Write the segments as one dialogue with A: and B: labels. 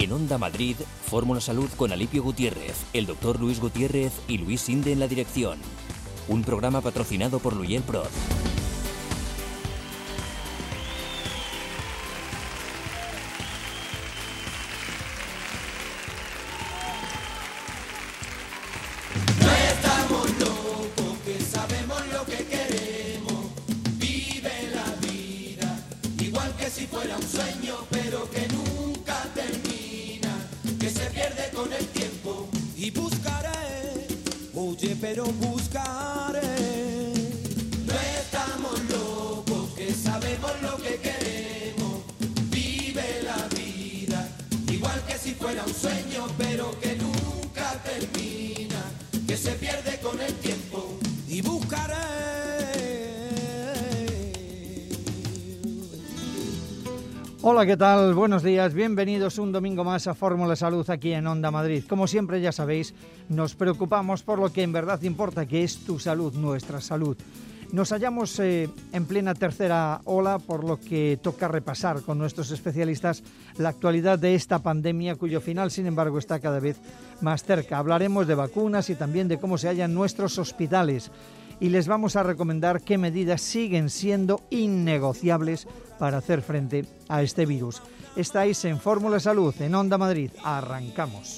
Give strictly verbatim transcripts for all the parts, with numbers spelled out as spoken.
A: En Onda Madrid, Fórmula Salud con Alipio Gutiérrez, el doctor Luis Gutiérrez y Luis Sinde en la dirección. Un programa patrocinado por Luyel Prod.
B: Pero buscaré. No estamos locos, que sabemos lo que queremos. Vive la vida, igual que si fuera un sueño, pero que nunca termina, que se pierde con el tiempo. Y buscaré.
C: Hola, ¿qué tal? Buenos días, bienvenidos un domingo más a Fórmula Salud aquí en Onda Madrid. Como siempre, ya sabéis, nos preocupamos por lo que en verdad importa, que es tu salud, nuestra salud. Nos hallamos eh, en plena tercera ola, por lo que toca repasar con nuestros especialistas la actualidad de esta pandemia, cuyo final, sin embargo, está cada vez más cerca. Hablaremos de vacunas y también de cómo se hallan nuestros hospitales. Y les vamos a recomendar qué medidas siguen siendo innegociables para hacer frente a este virus. Estáis en Fórmula Salud, en Onda Madrid. Arrancamos.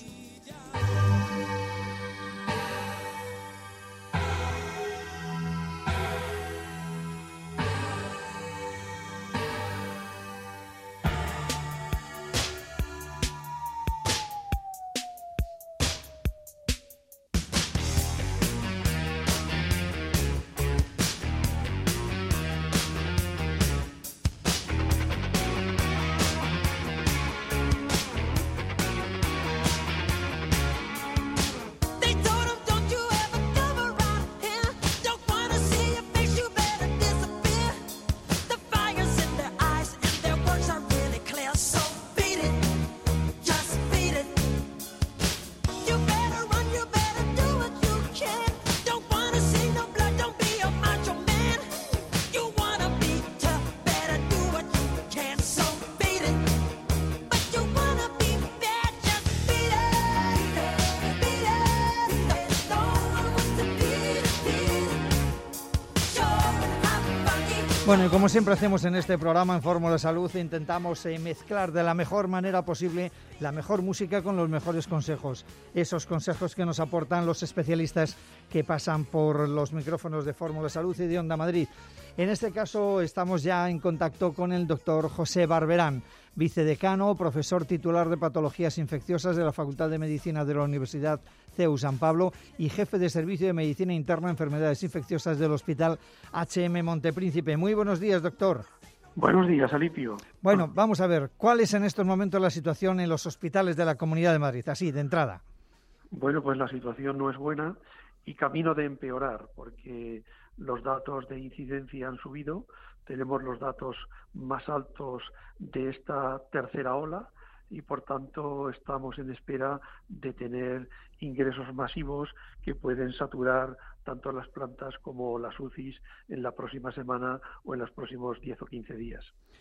C: Bueno, y como siempre hacemos en este programa en Fórmula Salud, intentamos eh, mezclar de la mejor manera posible la mejor música con los mejores consejos. Esos consejos que nos aportan los especialistas que pasan por los micrófonos de Fórmula Salud y de Onda Madrid. En este caso estamos ya en contacto con el doctor José Barberán, vicedecano, profesor titular de Patologías Infecciosas de la Facultad de Medicina de la Universidad C E U San Pablo y jefe de Servicio de Medicina Interna e Enfermedades Infecciosas del Hospital H M Montepríncipe. Muy buenos días, doctor.
D: Buenos días, Alipio.
C: Bueno, vamos a ver, ¿cuál es en estos momentos la situación en los hospitales de la Comunidad de Madrid? Así, de entrada.
D: Bueno, pues la situación no es buena y camino de empeorar, porque los datos de incidencia han subido. Tenemos los datos más altos de esta tercera ola y, por tanto, estamos en espera de tener ingresos masivos que pueden saturar tanto las plantas como las U C Is en la próxima semana o en los próximos diez o quince días.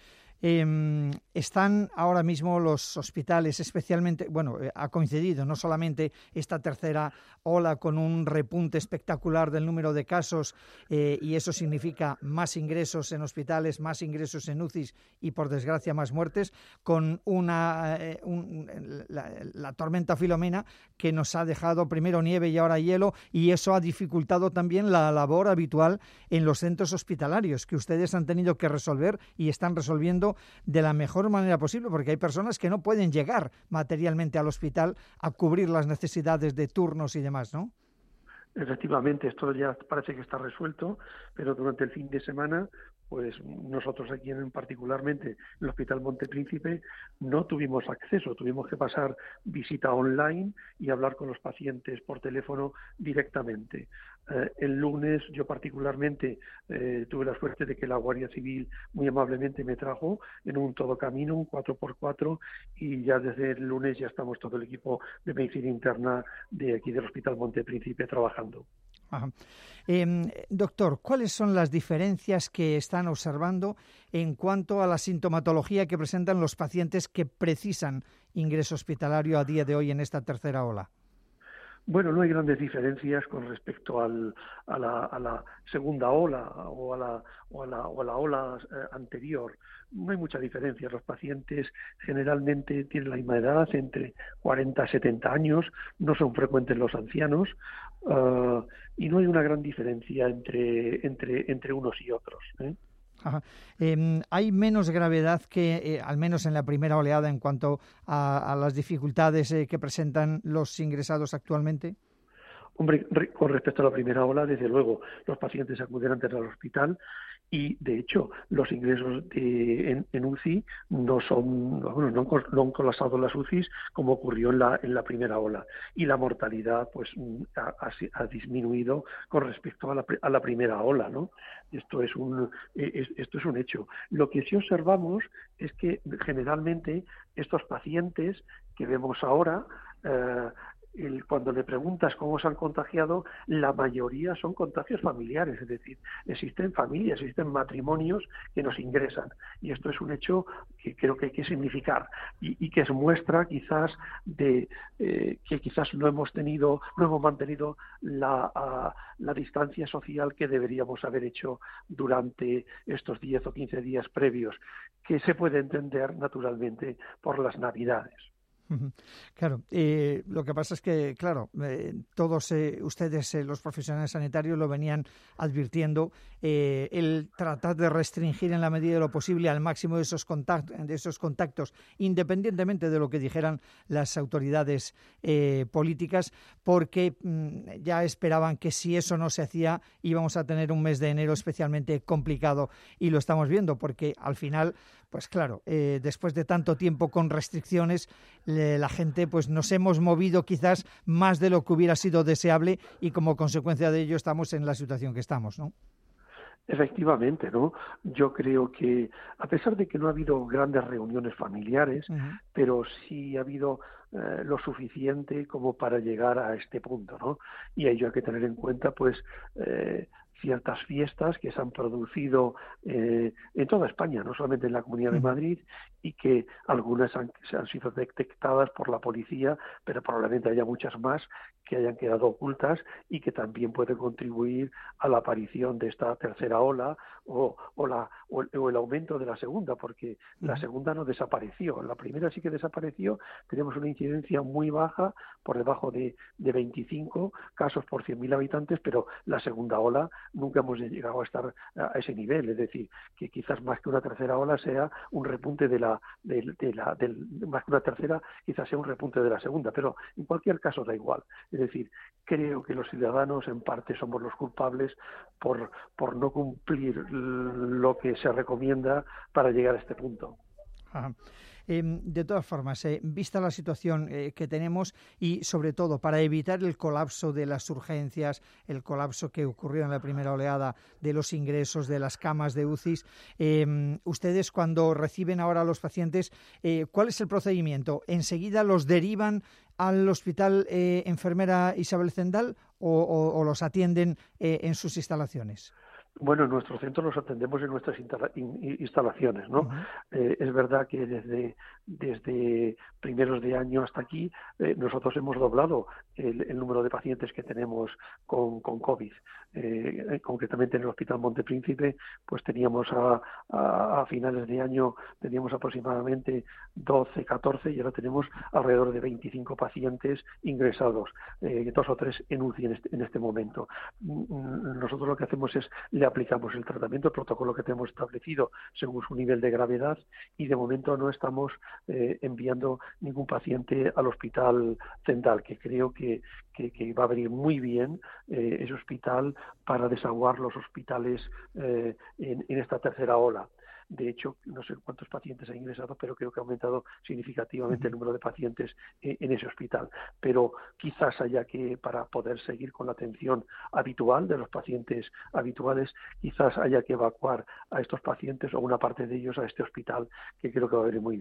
C: Eh, están ahora mismo los hospitales especialmente, bueno, eh, ha coincidido no solamente esta tercera ola con un repunte espectacular del número de casos eh, y eso significa más ingresos en hospitales, más ingresos en U C Is y por desgracia más muertes, con una eh, un, la, la tormenta Filomena que nos ha dejado primero nieve y ahora hielo, y eso ha dificultado también la labor habitual en los centros hospitalarios que ustedes han tenido que resolver y están resolviendo de la mejor manera posible, porque hay personas que no pueden llegar materialmente al hospital a cubrir las necesidades de turnos y demás, ¿no?
D: Efectivamente, esto ya parece que está resuelto, pero durante el fin de semana, pues nosotros aquí en particularmente en el Hospital Montepríncipe no tuvimos acceso, tuvimos que pasar visita online y hablar con los pacientes por teléfono directamente. Eh, el lunes yo particularmente eh, tuve la suerte de que la Guardia Civil muy amablemente me trajo en un todo camino, un cuatro por cuatro, y ya desde el lunes ya estamos todo el equipo de medicina interna de aquí del Hospital Montepríncipe trabajando.
C: Ajá. Eh, doctor, ¿cuáles son las diferencias que están observando en cuanto a la sintomatología que presentan los pacientes que precisan ingreso hospitalario a día de hoy en esta tercera ola?
D: Bueno, no hay grandes diferencias con respecto al, a, la, a la segunda ola o a la, o a la, o a la ola eh, anterior. No hay mucha diferencia. Los pacientes generalmente tienen la misma edad, entre cuarenta y setenta años, no son frecuentes los ancianos, uh, y no hay una gran diferencia entre, entre, entre unos y otros, ¿eh?
C: Ajá. Eh, ¿Hay menos gravedad que, eh, al menos en la primera oleada, en cuanto a, a las dificultades eh, que presentan los ingresados actualmente?
D: Hombre, con respecto a la primera ola, desde luego, los pacientes acuden antes al hospital y, de hecho, los ingresos de, en, en U C I no son, bueno, no han, no han colapsado las U C Is como ocurrió en la, en la primera ola. Y la mortalidad, pues, ha, ha disminuido con respecto a la, a la primera ola, ¿no? Esto es un, es, esto es un hecho. Lo que sí observamos es que, generalmente, estos pacientes que vemos ahora, eh, El, cuando le preguntas cómo se han contagiado, la mayoría son contagios familiares, es decir, existen familias, existen matrimonios que nos ingresan, y esto es un hecho que creo que hay que significar y, y que es muestra quizás de eh, que quizás no hemos tenido, no hemos mantenido la, a, la distancia social que deberíamos haber hecho durante estos diez o quince días previos, que se puede entender naturalmente por las Navidades.
C: Claro, eh, lo que pasa es que, claro, eh, todos eh, ustedes, eh, los profesionales sanitarios, lo venían advirtiendo, eh, el tratar de restringir en la medida de lo posible al máximo de esos contactos, de esos contactos, independientemente de lo que dijeran las autoridades eh, políticas, porque mm, ya esperaban que si eso no se hacía íbamos a tener un mes de enero especialmente complicado, y lo estamos viendo, porque al final, pues claro, eh, después de tanto tiempo con restricciones, eh, la gente pues nos hemos movido quizás más de lo que hubiera sido deseable, y como consecuencia de ello estamos en la situación que estamos, ¿no?
D: Efectivamente, ¿no? Yo creo que, a pesar de que no ha habido grandes reuniones familiares, uh-huh. pero sí ha habido eh, lo suficiente como para llegar a este punto, ¿no? Y a ello hay que tener en cuenta, pues, eh, ciertas fiestas que se han producido eh, en toda España, no solamente en la Comunidad de Madrid, y que algunas han, han sido detectadas por la policía, pero probablemente haya muchas más que hayan quedado ocultas y que también pueden contribuir a la aparición de esta tercera ola o, o, la, o, el, o el aumento de la segunda, porque uh-huh. la segunda no desapareció, la primera sí que desapareció. Tenemos una incidencia muy baja, por debajo de, de veinticinco casos por cien mil habitantes, pero la segunda ola nunca hemos llegado a estar a ese nivel, es decir, que quizás más que una tercera ola sea un repunte de la, de, de la del, más que una tercera, quizás sea un repunte de la segunda, pero en cualquier caso da igual. Es decir, creo que los ciudadanos en parte somos los culpables por, por no cumplir lo que se recomienda para llegar a este punto.
C: Ajá. Eh, de todas formas, eh, vista la situación eh, que tenemos y sobre todo para evitar el colapso de las urgencias, el colapso que ocurrió en la primera oleada de los ingresos de las camas de U C Is, eh, ustedes cuando reciben ahora a los pacientes, eh, ¿cuál es el procedimiento? ¿Enseguida los derivan al hospital eh, enfermera Isabel Zendal o, o, o los atienden eh, en sus instalaciones?
D: Bueno, en nuestro centro los atendemos en nuestras instala- instalaciones, ¿no? Uh-huh. Eh, es verdad que desde, desde primeros de año hasta aquí eh, nosotros hemos doblado el, el número de pacientes que tenemos con, con COVID. Eh, concretamente en el Hospital Montepríncipe, pues teníamos a, a, a finales de año teníamos aproximadamente doce, catorce y ahora tenemos alrededor de veinticinco pacientes ingresados, eh, dos o tres en U C I en este, en este momento. Nosotros lo que hacemos es le aplicamos el tratamiento, el protocolo que tenemos establecido según su nivel de gravedad, y de momento no estamos eh, enviando ningún paciente al Hospital Zendal, que creo que, que, que va a venir muy bien eh, ese hospital para desaguar los hospitales eh, en, en esta tercera ola. De hecho, no sé cuántos pacientes han ingresado, pero creo que ha aumentado significativamente el número de pacientes en ese hospital. Pero quizás haya que, para poder seguir con la atención habitual de los pacientes habituales, quizás haya que evacuar a estos pacientes o una parte de ellos a este hospital, que creo que va a venir muy bien.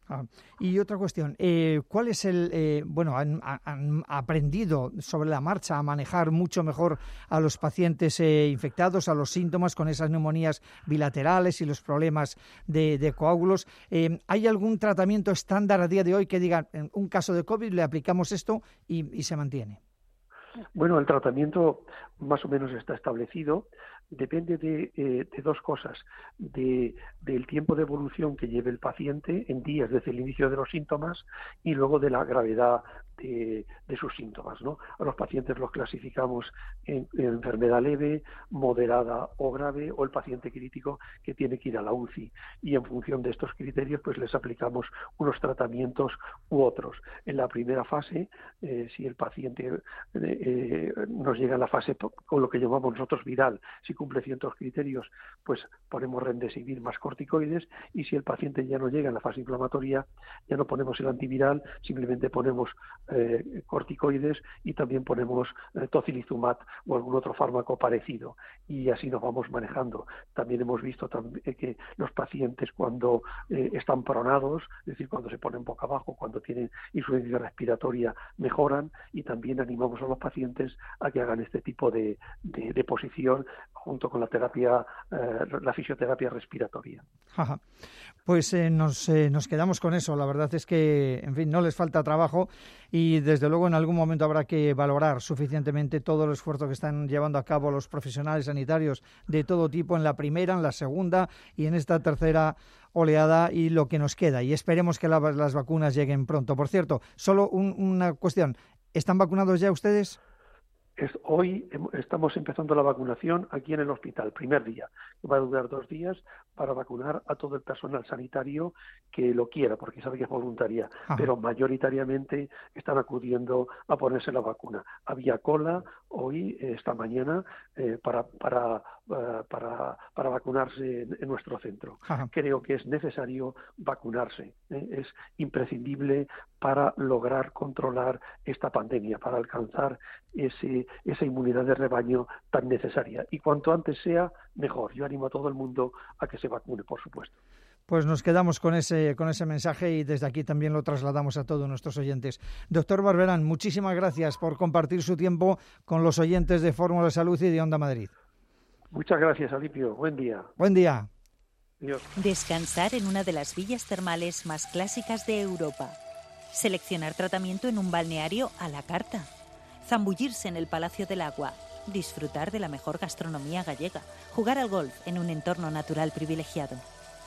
C: Ah, y otra cuestión, eh, ¿cuál es el, eh, bueno, han, han aprendido sobre la marcha a manejar mucho mejor a los pacientes eh, infectados, a los síntomas con esas neumonías bilaterales y los problemas de, de coágulos? Eh, ¿Hay algún tratamiento estándar a día de hoy que diga, en un caso de COVID le aplicamos esto y, y se mantiene?
D: Bueno, el tratamiento más o menos está establecido. Depende de, eh, de dos cosas, de, del tiempo de evolución que lleve el paciente en días desde el inicio de los síntomas y luego de la gravedad de, de sus síntomas, ¿no? A los pacientes los clasificamos en, en enfermedad leve, moderada o grave, o el paciente crítico que tiene que ir a la U C I, y en función de estos criterios pues les aplicamos unos tratamientos u otros. En la primera fase, eh, si el paciente eh, eh, nos llega a la fase con lo que llamamos nosotros viral, si cumple ciertos criterios, pues ponemos remdesivir más corticoides, y si el paciente ya no llega en la fase inflamatoria, ya no ponemos el antiviral, simplemente ponemos eh, corticoides y también ponemos eh, tocilizumab o algún otro fármaco parecido, y así nos vamos manejando. También hemos visto también que los pacientes cuando eh, están pronados, es decir, cuando se ponen boca abajo, cuando tienen insuficiencia respiratoria, mejoran, y también animamos a los pacientes a que hagan este tipo de, de, de posición junto con la terapia, eh, la fisioterapia respiratoria.
C: Ajá. Pues eh, nos, eh, nos quedamos con eso. La verdad es que, en fin, no les falta trabajo y desde luego en algún momento habrá que valorar suficientemente todo el esfuerzo que están llevando a cabo los profesionales sanitarios de todo tipo en la primera, en la segunda y en esta tercera oleada, y lo que nos queda. Y esperemos que la, las vacunas lleguen pronto. Por cierto, solo un, una cuestión. ¿Están vacunados ya ustedes?
D: Es, hoy estamos empezando la vacunación aquí en el hospital, primer día. Va a durar dos días para vacunar a todo el personal sanitario que lo quiera, porque sabe que es voluntaria, Ajá. pero mayoritariamente están acudiendo a ponerse la vacuna. Había cola hoy, esta mañana, eh, para, para, uh, para, para vacunarse en, en nuestro centro. Ajá. Creo que es necesario vacunarse, ¿eh? Es imprescindible para lograr controlar esta pandemia, para alcanzar ese, esa inmunidad de rebaño tan necesaria. Y cuanto antes sea, mejor. Yo animo a todo el mundo a que se vacune, por supuesto.
C: Pues nos quedamos con ese, con ese mensaje y desde aquí también lo trasladamos a todos nuestros oyentes. Doctor Barberán, muchísimas gracias por compartir su tiempo con los oyentes de Fórmula Salud y de Onda Madrid.
D: Muchas gracias, Alipio. Buen día.
C: Buen día.
D: Adiós.
E: Descansar en una de las villas termales más clásicas de Europa. Seleccionar tratamiento en un balneario a la carta. Zambullirse en el Palacio del Agua. Disfrutar de la mejor gastronomía gallega. Jugar al golf en un entorno natural privilegiado.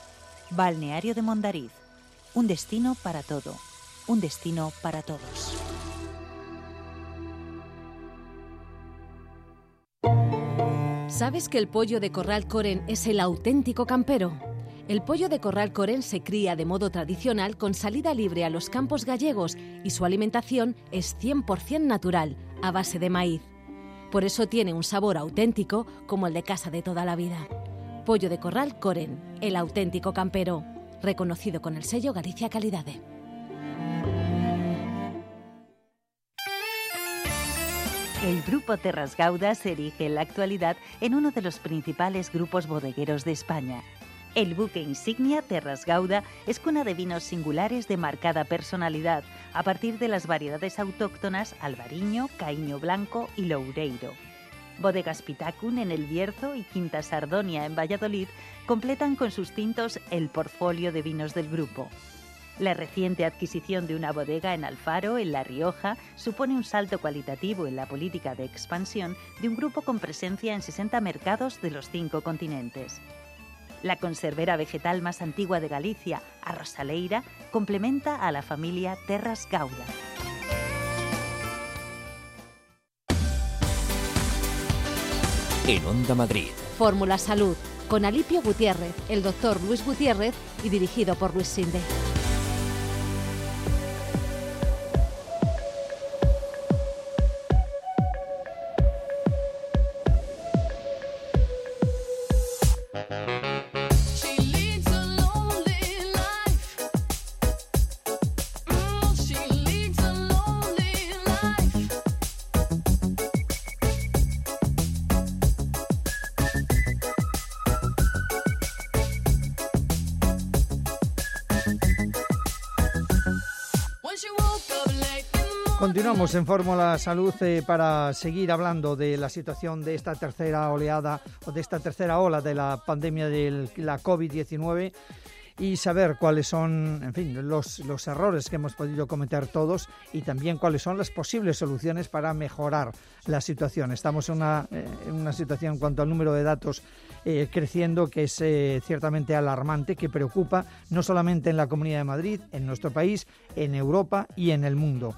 E: Balneario de Mondariz. Un destino para todo. Un destino para todos.
F: ¿Sabes que el pollo de Corral Coren es el auténtico campero? El pollo de Corral Coren se cría de modo tradicional con salida libre a los campos gallegos y su alimentación es cien por ciento natural, a base de maíz. Por eso tiene un sabor auténtico como el de casa de toda la vida. Pollo de Corral Coren, el auténtico campero, reconocido con el sello Galicia Calidade.
E: El Grupo Terras Gauda se erige en la actualidad en uno de los principales grupos bodegueros de España. El buque insignia Terras Gauda es cuna de vinos singulares de marcada personalidad a partir de las variedades autóctonas Albariño, Caíño Blanco y Loureiro. Bodegas Pitacun en El Bierzo y Quinta Sardonia en Valladolid completan con sus tintos el portfolio de vinos del grupo. La reciente adquisición de una bodega en Alfaro, en La Rioja, supone un salto cualitativo en la política de expansión de un grupo con presencia en sesenta mercados de los cinco continentes. La conservera vegetal más antigua de Galicia, a Rosaleira, complementa a la familia Terras Gauda.
A: En Onda Madrid.
F: Fórmula Salud, con Alipio Gutiérrez, el doctor Luis Gutiérrez y dirigido por Luis Sinde.
C: Continuamos en Fórmula Salud eh, para seguir hablando de la situación de esta tercera oleada o de esta tercera ola de la pandemia de la COVID diecinueve y saber cuáles son, en fin, los, los errores que hemos podido cometer todos y también cuáles son las posibles soluciones para mejorar la situación. Estamos en una, eh, en una situación en cuanto al número de datos eh, creciendo que es eh, ciertamente alarmante, que preocupa no solamente en la Comunidad de Madrid, en nuestro país, en Europa y en el mundo.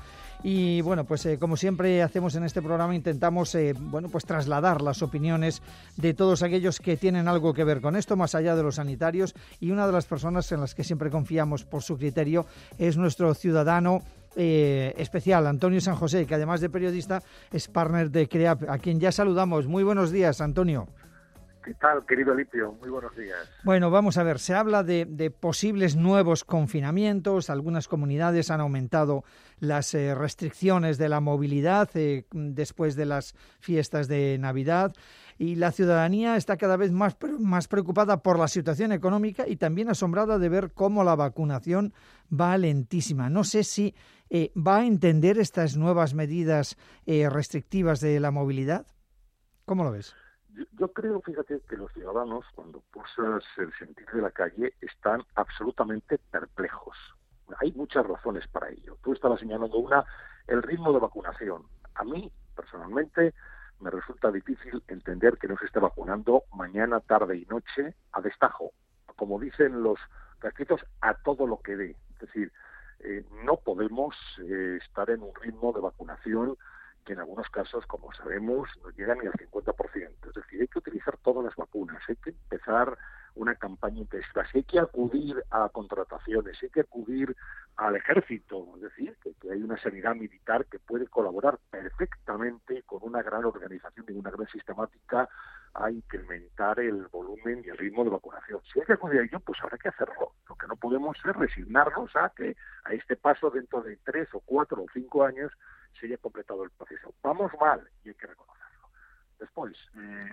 C: Y bueno, pues eh, como siempre hacemos en este programa, intentamos eh, bueno, pues trasladar las opiniones de todos aquellos que tienen algo que ver con esto, más allá de los sanitarios, y una de las personas en las que siempre confiamos por su criterio es nuestro ciudadano eh, especial, Antonio San José, que además de periodista es partner de CREAP, a quien ya saludamos. Muy buenos días, Antonio.
G: ¿Qué tal, querido Alipio? Muy buenos días.
C: Bueno, vamos a ver, se habla de, de posibles nuevos confinamientos. Algunas comunidades han aumentado las eh, restricciones de la movilidad eh, después de las fiestas de Navidad y la ciudadanía está cada vez más, más preocupada por la situación económica y también asombrada de ver cómo la vacunación va lentísima. No sé si eh, va a entender estas nuevas medidas eh, restrictivas de la movilidad. ¿Cómo lo ves?
G: Yo, yo creo, fíjate, que los ciudadanos, cuando pulsas el sentir de la calle, están absolutamente perplejos. Hay muchas razones para ello. Tú estabas señalando una, el ritmo de vacunación. A mí, personalmente, me resulta difícil entender que no se esté vacunando mañana, tarde y noche a destajo. Como dicen los escritos, a todo lo que dé. Es decir, eh, no podemos eh, estar en un ritmo de vacunación que en algunos casos, como sabemos, no llega ni al cincuenta por ciento. Es decir, hay que utilizar todas las vacunas, hay que empezar una campaña intensiva, hay que acudir a contrataciones, hay que acudir al ejército, es decir, que, que hay una sanidad militar que puede colaborar perfectamente con una gran organización y una gran sistemática a incrementar el volumen y el ritmo de vacunación. Si hay que acudir a ello, pues habrá que hacerlo. Lo que no podemos es resignarnos a que a este paso dentro de tres o cuatro o cinco años se haya completado el proceso. Vamos mal y hay que reconocerlo. Después, eh,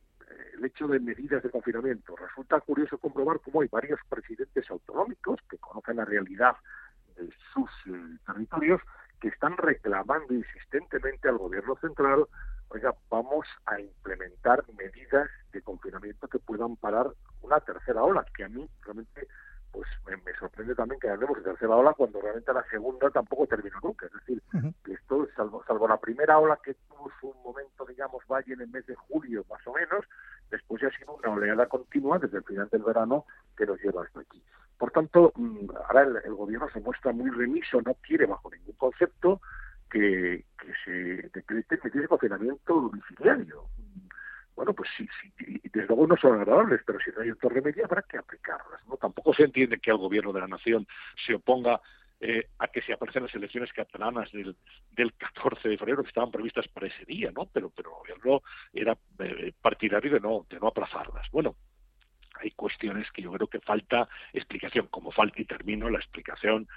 G: el hecho de medidas de confinamiento. Resulta curioso comprobar cómo hay varios presidentes autonómicos que conocen la realidad de sus eh, territorios que están reclamando insistentemente al gobierno central, oiga, vamos a implementar medidas de confinamiento que puedan parar una tercera ola, que a mí realmente pues me, me sorprende también que hablemos de tercera ola cuando realmente la segunda tampoco terminó nunca. Es decir, uh-huh. que esto, salvo, salvo la primera ola que tuvo su momento, digamos, vaya en el mes de julio más o menos, después ya ha sido una oleada continua desde el final del verano que nos lleva hasta aquí. Por tanto, ahora el, el gobierno se muestra muy remiso, no quiere bajo ningún concepto que, que se decrete medidas de confinamiento domiciliario. Bueno, pues sí, sí, y desde luego no son agradables, pero si no hay otro remedio habrá que aplicarlas, ¿no? Tampoco se entiende que el gobierno de la nación se oponga eh, a que se aparezcan las elecciones catalanas del, del catorce de febrero que estaban previstas para ese día, ¿no? Pero, pero el gobierno era eh, partidario de no, de no aplazarlas. Bueno, hay cuestiones que yo creo que falta explicación, como falta, y termino, la explicación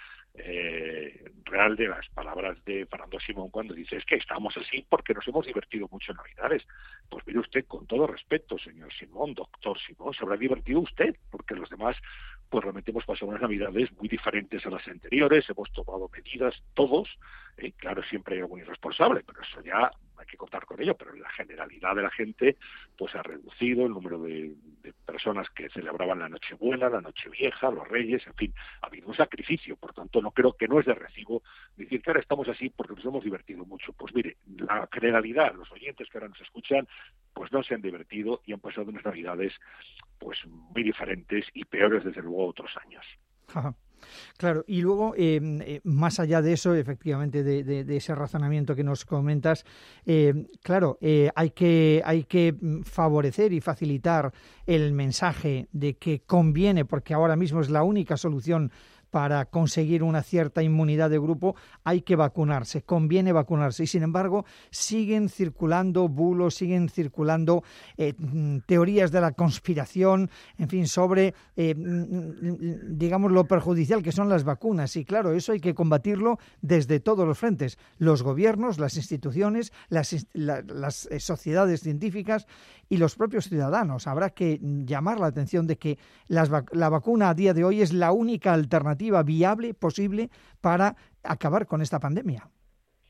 G: eh, real de las palabras de Fernando Simón cuando dice es que estamos así porque nos hemos divertido mucho en Navidades. Pues mire usted, con todo respeto, señor Simón, doctor Simón, se habrá divertido usted, porque los demás pues realmente hemos pasado unas Navidades muy diferentes a las anteriores, hemos tomado medidas todos, eh, claro, siempre hay algún irresponsable, pero eso ya hay que contar con ello, pero la generalidad de la gente pues ha reducido el número de, de personas que celebraban la Nochebuena, la Nochevieja, los Reyes, en fin, ha habido un sacrificio. Por tanto, no creo que no es de recibo decir que ahora estamos así porque nos hemos divertido mucho. Pues mire, la generalidad, los oyentes que ahora nos escuchan, pues no se han divertido y han pasado unas Navidades pues muy diferentes y peores desde luego otros años.
C: Ajá. Claro, y luego, eh, eh, más allá de eso, efectivamente, de, de, de ese razonamiento que nos comentas, eh, claro, eh, hay que, hay que favorecer y facilitar el mensaje de que conviene, porque ahora mismo es la única solución para conseguir una cierta inmunidad de grupo, hay que vacunarse, conviene vacunarse. Y sin embargo, siguen circulando bulos, siguen circulando eh, teorías de la conspiración, en fin, sobre, eh, digamos, lo perjudicial que son las vacunas. Y claro, eso hay que combatirlo desde todos los frentes. Los gobiernos, las instituciones, las, la, las sociedades científicas y los propios ciudadanos. Habrá que llamar la atención de que las, la vacuna a día de hoy es la única alternativa viable, posible, para acabar con esta pandemia.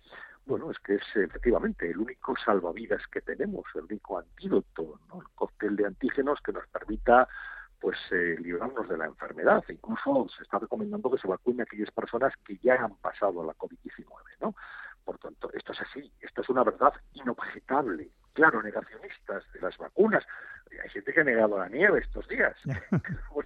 G: Bueno, es que es efectivamente el único salvavidas que tenemos, el único antídoto, ¿no? El cóctel de antígenos que nos permita pues eh, librarnos de la enfermedad. Incluso se está recomendando que se vacunen a aquellas personas que ya han pasado la covid diecinueve, ¿no? Por tanto, esto es así, esto es una verdad inobjetable. Claro, negacionistas de las vacunas. Hay gente que ha negado la nieve estos días. Pues,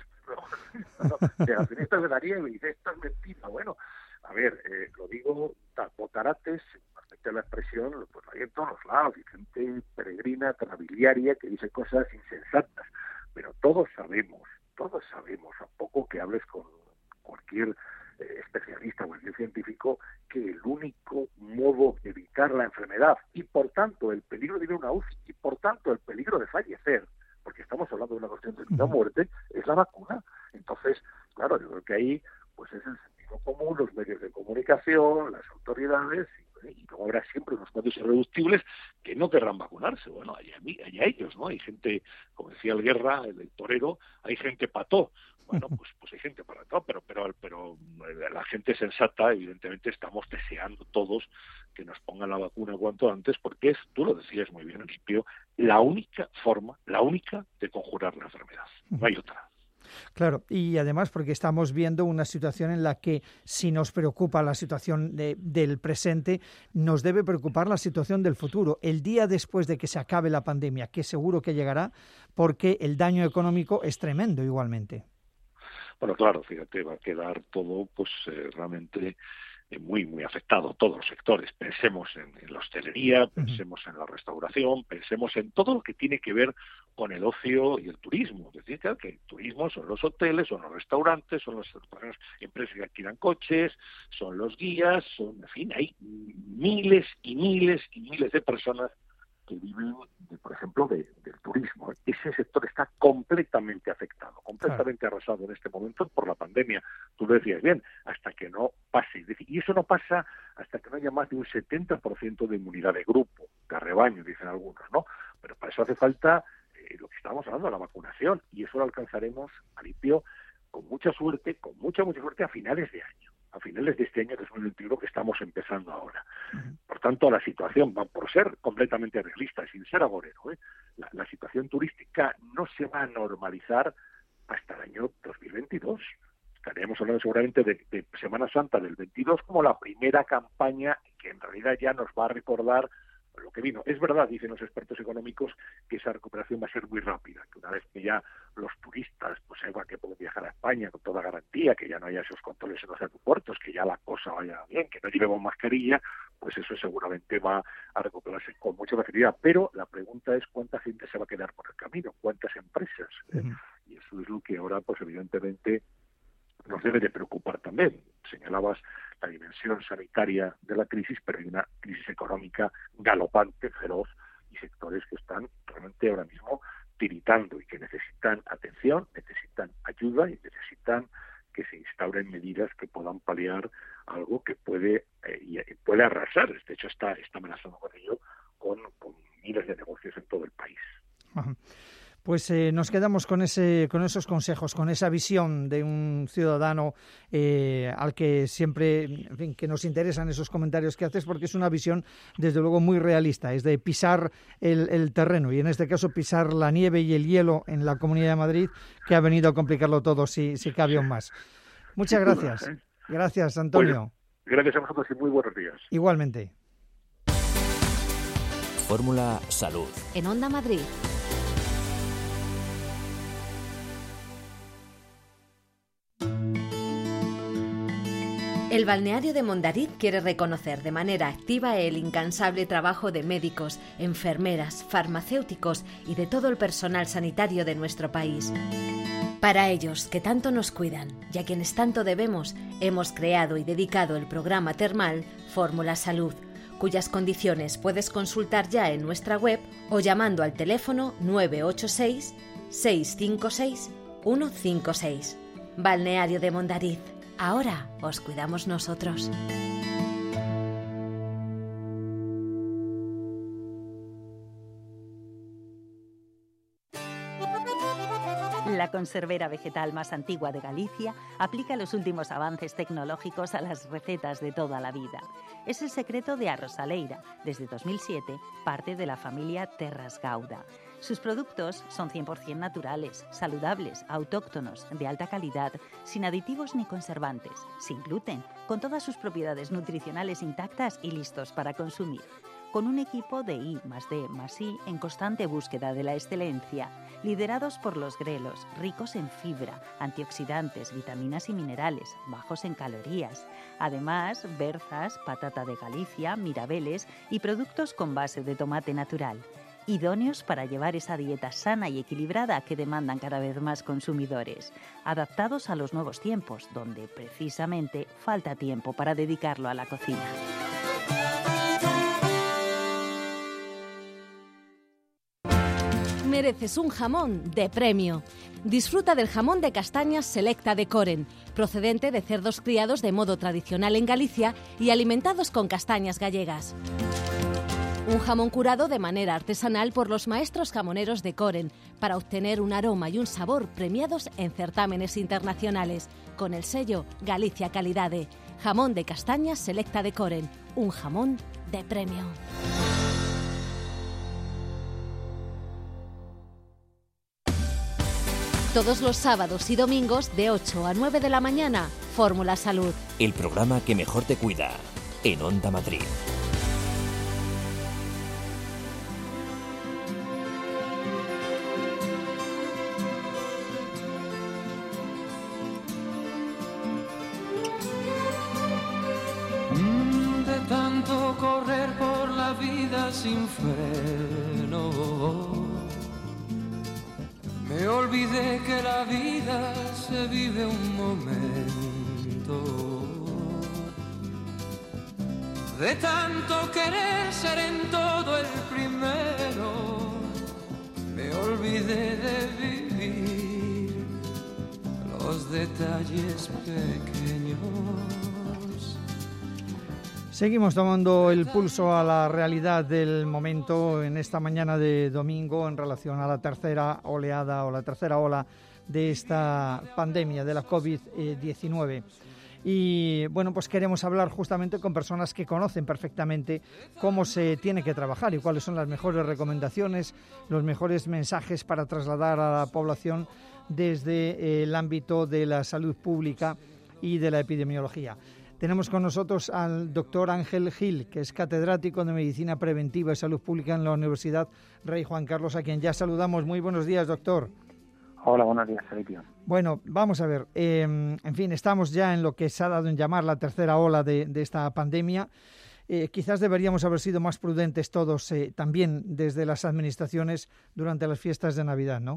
G: no, negacionistas de la nieve y dice, esto es mentira. Bueno, a ver, eh, lo digo, botarates, respecto a la expresión, pues hay en todos los lados, hay gente peregrina, trabiliaria, que dice cosas insensatas. Pero todos sabemos, todos sabemos, a poco que hables con cualquier eh, especialista o cualquier científico, que el único modo de evitar la enfermedad y por tanto el peligro de ir a una U C I y por tanto el peligro de fallecer, porque estamos hablando de una cuestión de vida o muerte, es la vacuna. Entonces, claro, yo creo que ahí pues es el sentido común, los medios de comunicación, las autoridades, y, y luego habrá siempre unos cuantos irreductibles que no querrán vacunarse. Bueno, allá, allá ellos, ¿no? Hay gente, como decía el Guerra, el, el torero, hay gente pató. Bueno, pues pues hay gente para todo, pero pero pero la gente sensata, evidentemente, estamos deseando todos que nos pongan la vacuna cuanto antes, porque es, tú lo decías muy bien, Alipio, la única forma, la única de conjurar la enfermedad. No hay otra.
C: Claro, y además porque estamos viendo una situación en la que si nos preocupa la situación de, del presente, nos debe preocupar la situación del futuro, el día después de que se acabe la pandemia, que seguro que llegará, porque el daño económico es tremendo igualmente.
G: Bueno, claro, fíjate, va a quedar todo pues eh, realmente eh, muy, muy afectado, todos los sectores. Pensemos en, en la hostelería, pensemos uh-huh. en la restauración, pensemos en todo lo que tiene que ver con el ocio y el turismo. Es decir, claro, que el turismo son los hoteles, son los restaurantes, son las empresas que alquilan coches, son los guías, son, en fin, hay miles y miles y miles de personas que viven, de, por ejemplo, de, del turismo. Ese sector está completamente afectado, completamente claro. arrasado en este momento por la pandemia. Tú lo decías bien, hasta que no pase. Y eso no pasa hasta que no haya más de un setenta por ciento de inmunidad de grupo, de rebaño, dicen algunos, ¿no? Pero para eso hace falta eh, lo que estábamos hablando, la vacunación. Y eso lo alcanzaremos, Alipio, con mucha suerte, con mucha, mucha suerte a finales de año. a finales de este año dos mil veintiuno que estamos empezando ahora. Uh-huh. Por tanto, la situación, va por ser completamente realista, sin ser agorero, ¿eh? la, la situación turística no se va a normalizar hasta el año dos mil veintidós. Estaríamos hablando seguramente de, de Semana Santa del veintidós como la primera campaña que en realidad ya nos va a recordar lo que vino. Es verdad, dicen los expertos económicos, que esa recuperación va a ser muy rápida, que una vez que ya los turistas pues sepan que pueden viajar a España con toda garantía, que ya no haya esos controles en los aeropuertos, que ya la cosa vaya bien, que no llevemos mascarilla, pues eso seguramente va a recuperarse con mucha facilidad. Pero la pregunta es cuánta gente se va a quedar por el camino, cuántas empresas. ¿eh? Uh-huh. Y eso es lo que ahora, pues evidentemente, nos debe de preocupar también. Señalabas la dimensión sanitaria de la crisis, pero hay una crisis económica galopante, feroz, y sectores que están realmente ahora mismo tiritando y que necesitan atención, necesitan ayuda y necesitan que se instauren medidas que puedan paliar algo que puede eh, y puede arrasar. De hecho, está, está amenazando con ello con, con miles de negocios en todo el país.
C: Ajá. Pues eh, nos quedamos con ese, con esos consejos, con esa visión de un ciudadano eh, al que siempre, en fin, que nos interesan esos comentarios que haces, porque es una visión, desde luego, muy realista, es de pisar el, el terreno y, en este caso, pisar la nieve y el hielo en la Comunidad de Madrid, que ha venido a complicarlo todo, si, si cabe aún más. Muchas gracias. Gracias, Antonio.
G: Bueno, gracias a vosotros y muy buenos días.
C: Igualmente.
A: Fórmula Salud.
F: En Onda Madrid. El balneario de Mondariz quiere reconocer de manera activa el incansable trabajo de médicos, enfermeras, farmacéuticos y de todo el personal sanitario de nuestro país. Para ellos, que tanto nos cuidan y a quienes tanto debemos, hemos creado y dedicado el programa termal Fórmula Salud, cuyas condiciones puedes consultar ya en nuestra web o llamando al teléfono nueve ocho seis, seis cinco seis, uno cinco seis. Balneario de Mondariz. Ahora os cuidamos nosotros.
E: La conservera vegetal más antigua de Galicia aplica los últimos avances tecnológicos a las recetas de toda la vida. Es el secreto de Arrosaleira, desde dos mil siete, parte de la familia Terras Gauda. Sus productos son cien por ciento naturales, saludables, autóctonos, de alta calidad, sin aditivos ni conservantes, sin gluten, con todas sus propiedades nutricionales intactas y listos para consumir. Con un equipo de I más D más I en constante búsqueda de la excelencia, liderados por los grelos, ricos en fibra, antioxidantes, vitaminas y minerales, bajos en calorías. Además, berzas, patata de Galicia, mirabeles y productos con base de tomate natural. Idóneos para llevar esa dieta sana y equilibrada que demandan cada vez más consumidores, adaptados a los nuevos tiempos, donde precisamente falta tiempo para dedicarlo a la cocina.
F: Mereces un jamón de premio. Disfruta del jamón de castañas Selecta de Coren, procedente de cerdos criados de modo tradicional en Galicia y alimentados con castañas gallegas. Un jamón curado de manera artesanal por los maestros jamoneros de Coren para obtener un aroma y un sabor premiados en certámenes internacionales, con el sello Galicia Calidade. Jamón de castañas Selecta de Coren, un jamón de premio. Todos los sábados y domingos de ocho a nueve de la mañana, Fórmula Salud.
A: El programa que mejor te cuida, en Onda Madrid.
B: De tanto correr por la vida sin freno, me olvidé que la vida se vive un momento. De tanto querer ser en todo el primero, me olvidé de vivir los detalles pequeños.
C: Seguimos tomando el pulso a la realidad del momento en esta mañana de domingo en relación a la tercera oleada o la tercera ola de esta pandemia de la COVID diecinueve. Y bueno, pues queremos hablar justamente con personas que conocen perfectamente cómo se tiene que trabajar y cuáles son las mejores recomendaciones, los mejores mensajes para trasladar a la población desde el ámbito de la salud pública y de la epidemiología. Tenemos con nosotros al doctor Ángel Gil, que es catedrático de Medicina Preventiva y Salud Pública en la Universidad Rey Juan Carlos, a quien ya saludamos. Muy buenos días, doctor.
H: Hola, buenos días, Felipe.
C: Bueno, vamos a ver. Eh, en fin, estamos ya en lo que se ha dado en llamar la tercera ola de, de esta pandemia. Eh, quizás deberíamos haber sido más prudentes todos, eh, también desde las administraciones, durante las fiestas de Navidad, ¿no?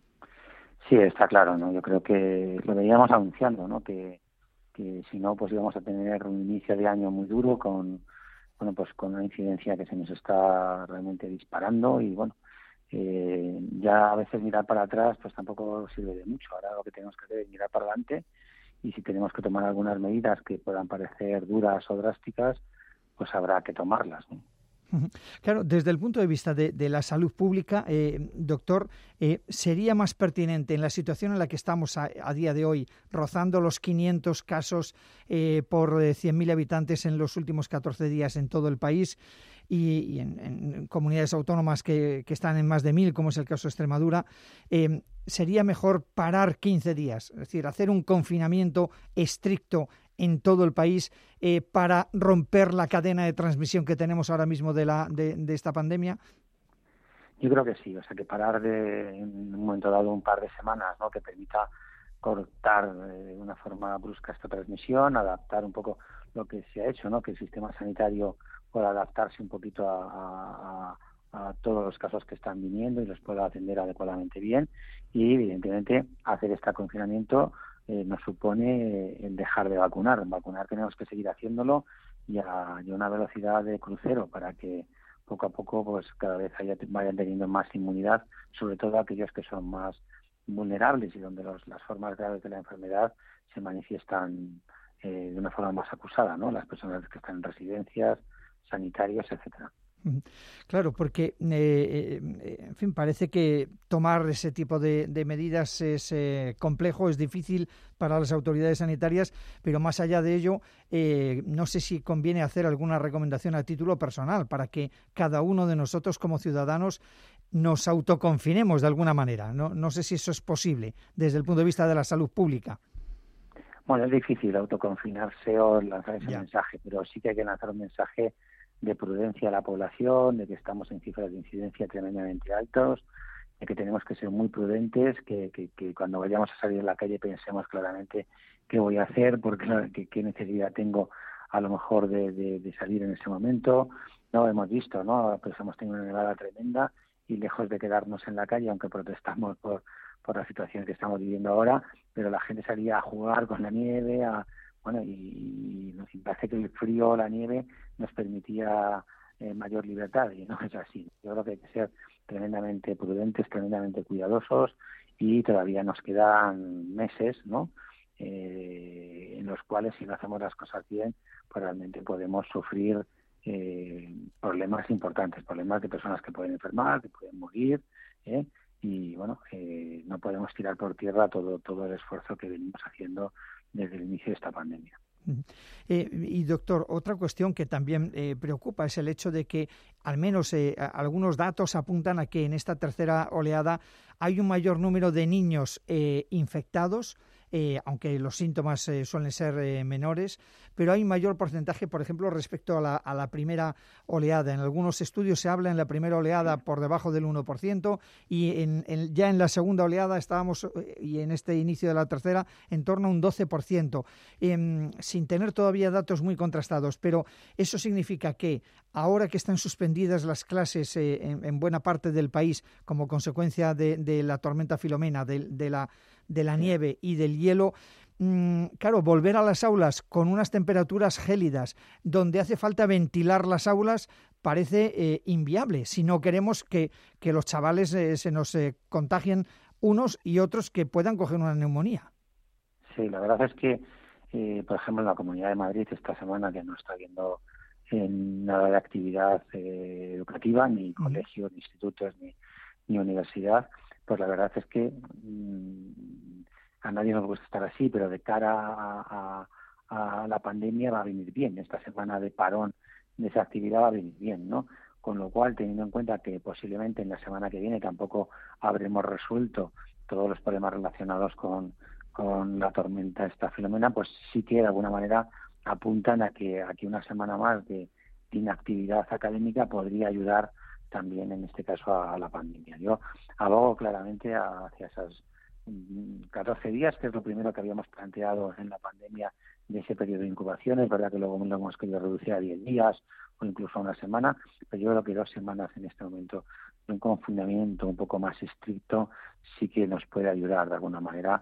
H: Sí, está claro, ¿no? Yo creo que lo veníamos anunciando, ¿no? Que que si no, pues íbamos a tener un inicio de año muy duro con, bueno, pues con una incidencia que se nos está realmente disparando y bueno, eh, ya a veces mirar para atrás pues tampoco sirve de mucho. Ahora lo que tenemos que hacer es mirar para adelante y si tenemos que tomar algunas medidas que puedan parecer duras o drásticas, pues habrá que tomarlas, ¿no?
C: Claro, desde el punto de vista de, de la salud pública, eh, doctor, eh, ¿sería más pertinente en la situación en la que estamos a, a día de hoy, rozando los quinientos casos eh, por eh, cien mil habitantes en los últimos catorce días en todo el país y, y en, en comunidades autónomas que, que están en más de mil, como es el caso de Extremadura, eh, sería mejor parar quince días, es decir, hacer un confinamiento estricto en todo el país eh, para romper la cadena de transmisión que tenemos ahora mismo de la de, de esta pandemia?
H: Yo creo que sí, o sea, que parar de en un momento dado un par de semanas, ¿no? Que permita cortar eh, de una forma brusca esta transmisión, adaptar un poco lo que se ha hecho, ¿no? Que el sistema sanitario pueda adaptarse un poquito a, a, a todos los casos que están viniendo y los pueda atender adecuadamente bien y, evidentemente, hacer este confinamiento Eh, nos supone el dejar de vacunar. Vacunar tenemos que seguir haciéndolo y a, y a una velocidad de crucero para que poco a poco pues cada vez haya, vayan teniendo más inmunidad, sobre todo aquellos que son más vulnerables y donde los, las formas graves de la enfermedad se manifiestan eh, de una forma más acusada, ¿no? Las personas que están en residencias, sanitarios, etcétera.
C: Claro, porque, eh, eh, en fin, parece que tomar ese tipo de, de medidas es eh, complejo, es difícil para las autoridades sanitarias, pero más allá de ello, eh, no sé si conviene hacer alguna recomendación a título personal para que cada uno de nosotros como ciudadanos nos autoconfinemos de alguna manera. No, no sé si eso es posible desde el punto de vista de la salud pública.
H: Bueno, es difícil autoconfinarse o lanzar ese
C: Ya.
H: mensaje, pero sí que hay que lanzar un mensaje de prudencia a la población, de que estamos en cifras de incidencia tremendamente altos, de que tenemos que ser muy prudentes, que, que, que cuando vayamos a salir a la calle pensemos claramente qué voy a hacer, porque qué, qué necesidad tengo a lo mejor de, de, de salir en ese momento. No hemos visto, ¿no? Pues hemos tenido una nevada tremenda y lejos de quedarnos en la calle, aunque protestamos por, por la situación que estamos viviendo ahora, pero la gente salía a jugar con la nieve, a Bueno, y, y nos parece que el frío o la nieve nos permitía eh, mayor libertad, y no es así. Yo creo que hay que ser tremendamente prudentes, tremendamente cuidadosos, y todavía nos quedan meses, ¿no?, eh, en los cuales, si no hacemos las cosas bien, pues realmente podemos sufrir eh, problemas importantes, problemas de personas que pueden enfermar, que pueden morir, ¿eh? Y bueno, eh, no podemos tirar por tierra todo todo el esfuerzo que venimos haciendo desde el inicio de esta pandemia.
C: Eh, y doctor, otra cuestión que también eh, preocupa es el hecho de que al menos eh, algunos datos apuntan a que en esta tercera oleada hay un mayor número de niños eh, infectados, eh, aunque los síntomas eh, suelen ser eh, menores, pero hay un mayor porcentaje, por ejemplo, respecto a la, a la primera oleada. En algunos estudios se habla en la primera oleada por debajo del uno por ciento y en, en, ya en la segunda oleada estábamos, eh, y en este inicio de la tercera, en torno a un doce por ciento, eh, sin tener todavía datos muy contrastados, pero eso significa que ahora que están suspendidas las clases eh, en, en buena parte del país como consecuencia de, de la tormenta Filomena, de, de, la, de la nieve y del hielo, mmm, claro, volver a las aulas con unas temperaturas gélidas, donde hace falta ventilar las aulas, parece eh, inviable, si no queremos que, que los chavales eh, se nos eh, contagien unos y otros que puedan coger una neumonía.
H: Sí, la verdad es que, eh, por ejemplo, en la Comunidad de Madrid esta semana, que no está habiendo eh, nada de actividad eh, educativa, ni colegios, ni institutos, ni, ni universidad, pues la verdad es que mmm, a nadie nos gusta estar así, pero de cara a, a, a la pandemia va a venir bien. Esta semana de parón de esa actividad va a venir bien, ¿no? Con lo cual, teniendo en cuenta que posiblemente en la semana que viene tampoco habremos resuelto todos los problemas relacionados con, con la tormenta esta Filomena, pues sí que de alguna manera apuntan a que aquí una semana más de, de inactividad académica podría ayudar también en este caso a, a la pandemia. Yo abogo claramente a, hacia esos catorce días, que es lo primero que habíamos planteado en la pandemia de ese periodo de incubación. Es verdad que luego lo hemos querido reducir a diez días o incluso a una semana, pero yo creo que dos semanas en este momento de un confinamiento un poco más estricto sí que nos puede ayudar de alguna manera,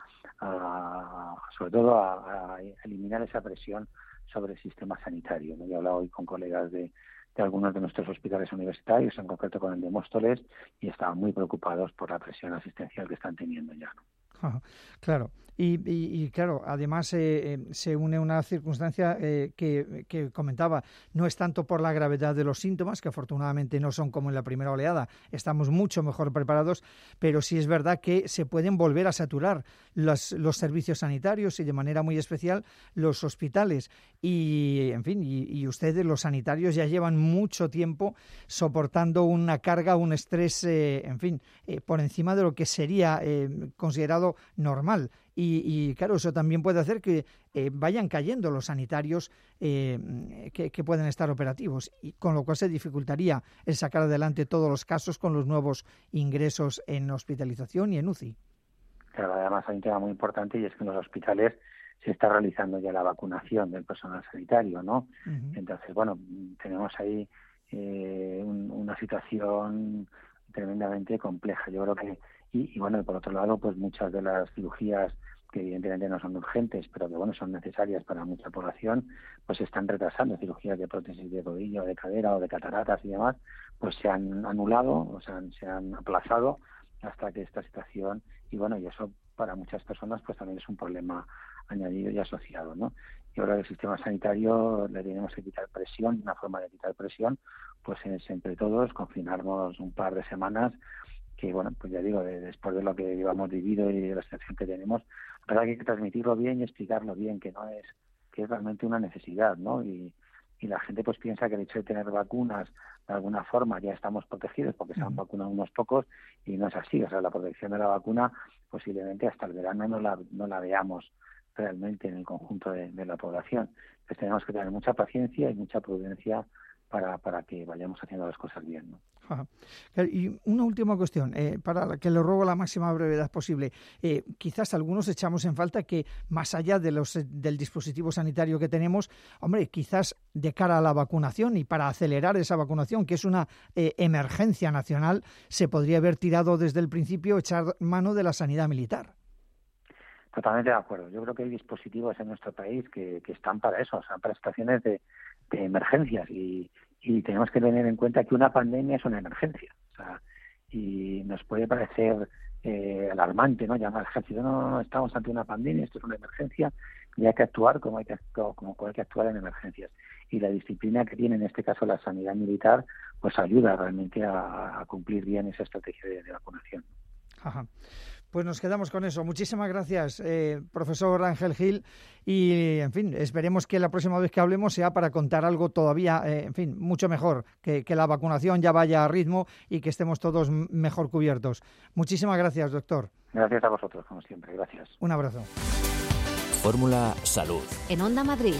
H: a, sobre todo a, a eliminar esa presión sobre el sistema sanitario, ¿no? Yo he hablado hoy con colegas de, de algunos de nuestros hospitales universitarios, en concreto con el de Móstoles, y estaban muy preocupados por la presión asistencial que están teniendo ya, ¿no?
C: Ah, claro, y, y, y claro, además eh, eh, se une una circunstancia eh, que, que comentaba, no es tanto por la gravedad de los síntomas, que afortunadamente no son como en la primera oleada, estamos mucho mejor preparados, pero sí es verdad que se pueden volver a saturar los, los servicios sanitarios y de manera muy especial los hospitales. Y, en fin, y, y ustedes, los sanitarios, ya llevan mucho tiempo soportando una carga, un estrés, eh, en fin, eh, por encima de lo que sería eh, considerado normal. Y, y claro, eso también puede hacer que eh, vayan cayendo los sanitarios eh, que, que pueden estar operativos, y con lo cual se dificultaría el sacar adelante todos los casos con los nuevos ingresos en hospitalización y en U C I.
H: Claro, además hay un tema muy importante, y es que en los hospitales se está realizando ya la vacunación del personal sanitario, ¿no? Uh-huh. Entonces, bueno, tenemos ahí eh, un, una situación tremendamente compleja. Yo creo que, y, y bueno, por otro lado, pues muchas de las cirugías que evidentemente no son urgentes, pero que bueno, son necesarias para mucha población, pues se están retrasando. Cirugías de prótesis de rodilla, de cadera o de cataratas y demás, pues se han anulado, o sea, se han aplazado hasta que esta situación, y bueno, y eso para muchas personas pues también es un problema añadido y asociado, ¿no? Y ahora el sistema sanitario le tenemos que quitar presión, una forma de quitar presión, pues es entre todos confinarnos un par de semanas, que bueno, pues ya digo, de, después de lo que llevamos vivido y de la situación que tenemos, pero hay que transmitirlo bien y explicarlo bien, que no es, que es realmente una necesidad, ¿no? Y, y la gente pues piensa que el hecho de tener vacunas, de alguna forma ya estamos protegidos porque se han vacunado unos pocos, y no es así. O sea, la protección de la vacuna posiblemente hasta el verano no la, no la veamos realmente en el conjunto de, de la población. Entonces tenemos que tener mucha paciencia y mucha prudencia para, para que vayamos haciendo las cosas bien, ¿no?
C: Ajá. Y una última cuestión, eh, para que le ruego la máxima brevedad posible. Eh, quizás algunos echamos en falta que, más allá de los del dispositivo sanitario que tenemos, hombre, quizás de cara a la vacunación y para acelerar esa vacunación, que es una eh, emergencia nacional, se podría haber tirado desde el principio, echar mano de la sanidad militar.
H: Totalmente de acuerdo. Yo creo que hay dispositivos en nuestro país que, que están para eso, o sea, para situaciones de, de emergencias, y, y tenemos que tener en cuenta que una pandemia es una emergencia. O sea, y nos puede parecer eh, alarmante, ¿no? Llamar al ejército, no, no, no, estamos ante una pandemia, esto es una emergencia, y hay que actuar como hay que, como hay que actuar en emergencias. Y la disciplina que tiene en este caso la sanidad militar, pues ayuda realmente a, a cumplir bien esa estrategia de, de vacunación.
C: Ajá. Pues nos quedamos con eso. Muchísimas gracias, eh, profesor Ángel Gil. Y, en fin, esperemos que la próxima vez que hablemos sea para contar algo todavía, eh, en fin, mucho mejor, que, que la vacunación ya vaya a ritmo y que estemos todos mejor cubiertos. Muchísimas gracias, doctor.
H: Gracias a vosotros, como siempre. Gracias.
C: Un abrazo.
A: Fórmula Salud.
F: En Onda Madrid.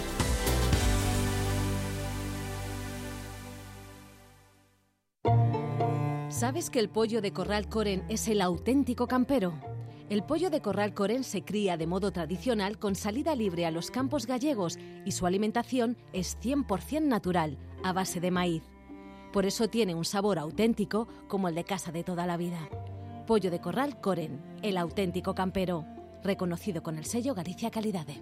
F: ¿Sabes que el pollo de Corral Coren es el auténtico campero? El pollo de Corral Coren se cría de modo tradicional con salida libre a los campos gallegos y su alimentación es cien por ciento natural, a base de maíz. Por eso tiene un sabor auténtico como el de casa de toda la vida. Pollo de Corral Coren, el auténtico campero, reconocido con el sello Galicia Calidade.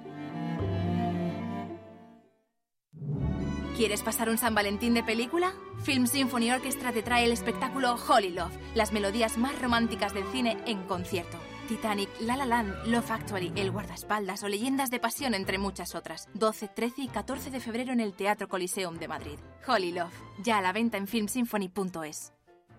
I: ¿Quieres pasar un San Valentín de película? Film Symphony Orchestra te trae el espectáculo Holy Love, las melodías más románticas del cine en concierto. Titanic, La La Land, Love Actually, El Guardaespaldas o Leyendas de Pasión, entre muchas otras. doce, trece y catorce de febrero en el Teatro Coliseum de Madrid. Holy Love, ya a la venta en film symphony punto es.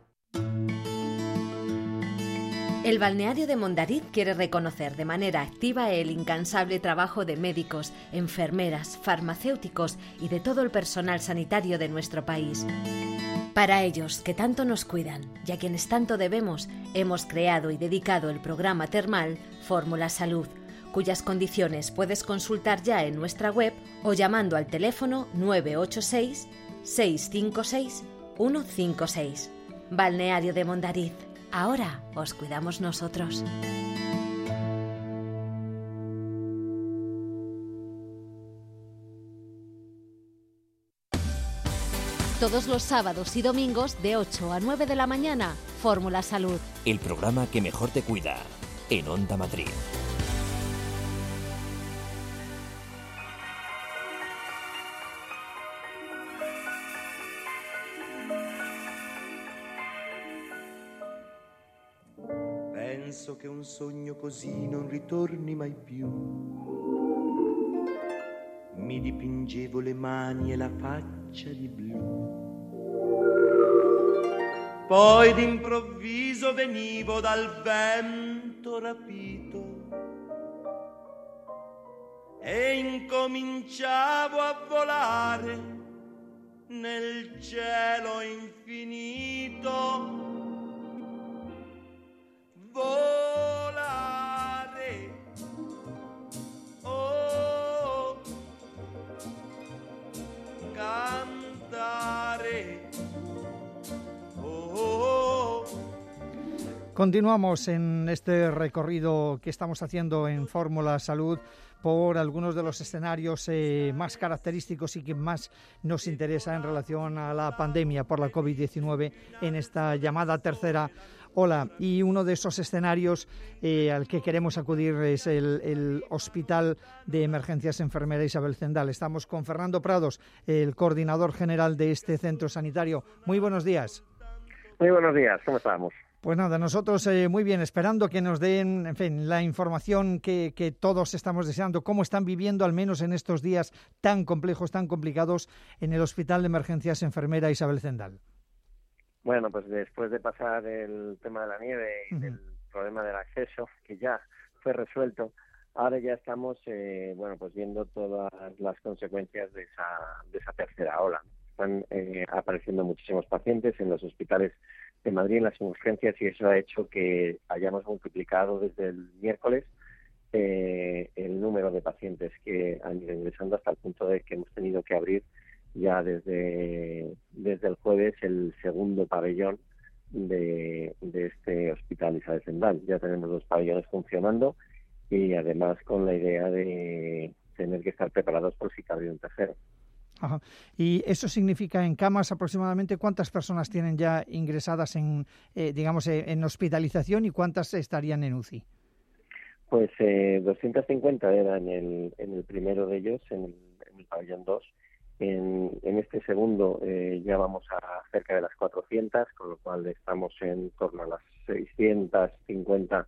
F: El balneario de Mondariz quiere reconocer de manera activa el incansable trabajo de médicos, enfermeras, farmacéuticos y de todo el personal sanitario de nuestro país. Para ellos, que tanto nos cuidan y a quienes tanto debemos, hemos creado y dedicado el programa termal Fórmula Salud, cuyas condiciones puedes consultar ya en nuestra web o llamando al teléfono nueve ocho seis, seis cinco seis, uno cinco seis. Balneario de Mondariz. Ahora os cuidamos nosotros. Todos los sábados y domingos de ocho a nueve de la mañana, Fórmula Salud.
A: El programa que mejor te cuida, en Onda Madrid.
B: Penso che un sogno così non ritorni mai più. Mi dipingevo le mani e la faccia di blu. Poi d'improvviso venivo dal vento rapito e incominciavo a volare nel cielo infinito. Volare, oh, cantare, oh.
C: Continuamos en este recorrido que estamos haciendo en Fórmula Salud por algunos de los escenarios eh, más característicos y que más nos interesa en relación a la pandemia por la covid diecinueve en esta llamada tercera ola. Y uno de esos escenarios eh, al que queremos acudir es el, el Hospital de Emergencias Enfermera Isabel Zendal. Estamos con Fernando Prados, el coordinador general de este centro sanitario. Muy buenos días.
J: Muy buenos días, ¿cómo estamos?
C: Pues nada, nosotros eh, muy bien, esperando que nos den, en fin, la información que, que todos estamos deseando, cómo están viviendo, al menos en estos días tan complejos, tan complicados, en el Hospital de Emergencias Enfermera Isabel Zendal.
J: Bueno, pues después de pasar el tema de la nieve y
C: Uh-huh.
J: del problema del acceso, que ya fue resuelto, ahora ya estamos, eh, bueno, pues viendo todas las consecuencias de esa, de esa tercera ola. Están eh, apareciendo muchísimos pacientes en los hospitales de Madrid, en las urgencias, y eso ha hecho que hayamos multiplicado desde el miércoles eh, el número de pacientes que han ido ingresando, hasta el punto de que hemos tenido que abrir ya desde, desde el jueves el segundo pabellón de, de este hospital Isabel Zendal. Ya tenemos dos pabellones funcionando y además con la idea de tener que estar preparados por si cabe un tercero.
C: Ajá. Y eso significa en camas aproximadamente cuántas personas tienen ya ingresadas en, eh, digamos, eh, en hospitalización y cuántas estarían en U C I.
J: Pues eh, doscientas cincuenta eran en el, en el primero de ellos, en el, en el pabellón dos. En, en este segundo eh, ya vamos a cerca de las cuatrocientas, con lo cual estamos en torno a las seiscientas cincuenta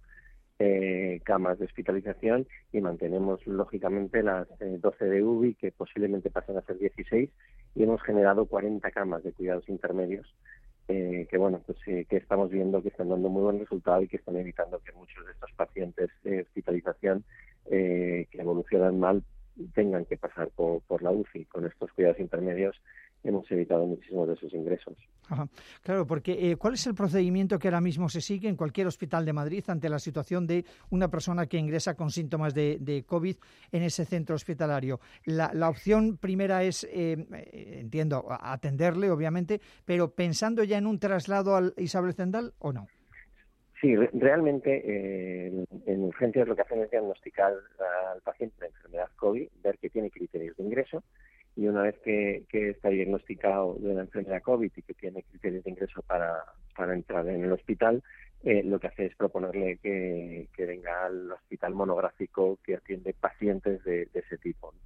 J: Eh, camas de hospitalización, y mantenemos lógicamente las eh, doce de U B I, que posiblemente pasen a ser dieciséis, y hemos generado cuarenta camas de cuidados intermedios eh, que bueno pues eh, que estamos viendo que están dando muy buen resultado y que están evitando que muchos de estos pacientes de hospitalización eh, que evolucionan mal tengan que pasar por, por la U C I. Con estos cuidados intermedios hemos evitado muchísimos de sus ingresos.
C: Ajá. Claro, porque eh, ¿cuál es el procedimiento que ahora mismo se sigue en cualquier hospital de Madrid ante la situación de una persona que ingresa con síntomas de, de COVID en ese centro hospitalario? La, la opción primera es, eh, entiendo, atenderle, obviamente, pero pensando ya en un traslado al Isabel Zendal, ¿o no?
J: Sí, re- realmente eh, en, en urgencias lo que hacen es diagnosticar al paciente de enfermedad COVID, ver que tiene criterios de ingreso, y una vez que, que está diagnosticado de la enfermedad COVID y que tiene criterios de ingreso para, para entrar en el hospital, eh, lo que hace es proponerle que, que venga al hospital monográfico que atiende pacientes de, de ese tipo.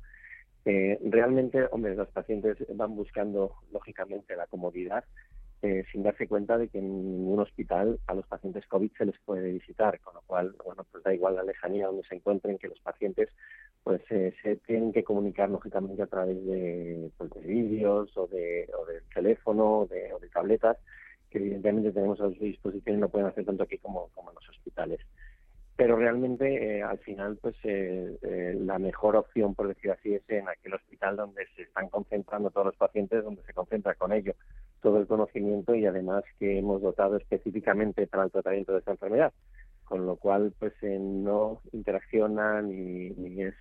J: Eh, realmente, hombre, los pacientes van buscando, lógicamente, la comodidad, eh, sin darse cuenta de que en ningún hospital a los pacientes COVID se les puede visitar, con lo cual, bueno, pues da igual la lejanía donde se encuentren, que los pacientes pues eh, se tienen que comunicar lógicamente a través de, pues, de vídeos o de o del teléfono o de, o de tabletas, que evidentemente tenemos a su disposición y no pueden hacer tanto aquí como, como en los hospitales. Pero realmente eh, al final pues eh, eh, la mejor opción, por decir así, es en aquel hospital donde se están concentrando todos los pacientes, donde se concentra con ello todo el conocimiento y además que hemos dotado específicamente para el tratamiento de esta enfermedad, con lo cual pues eh, no interacciona ni, ni es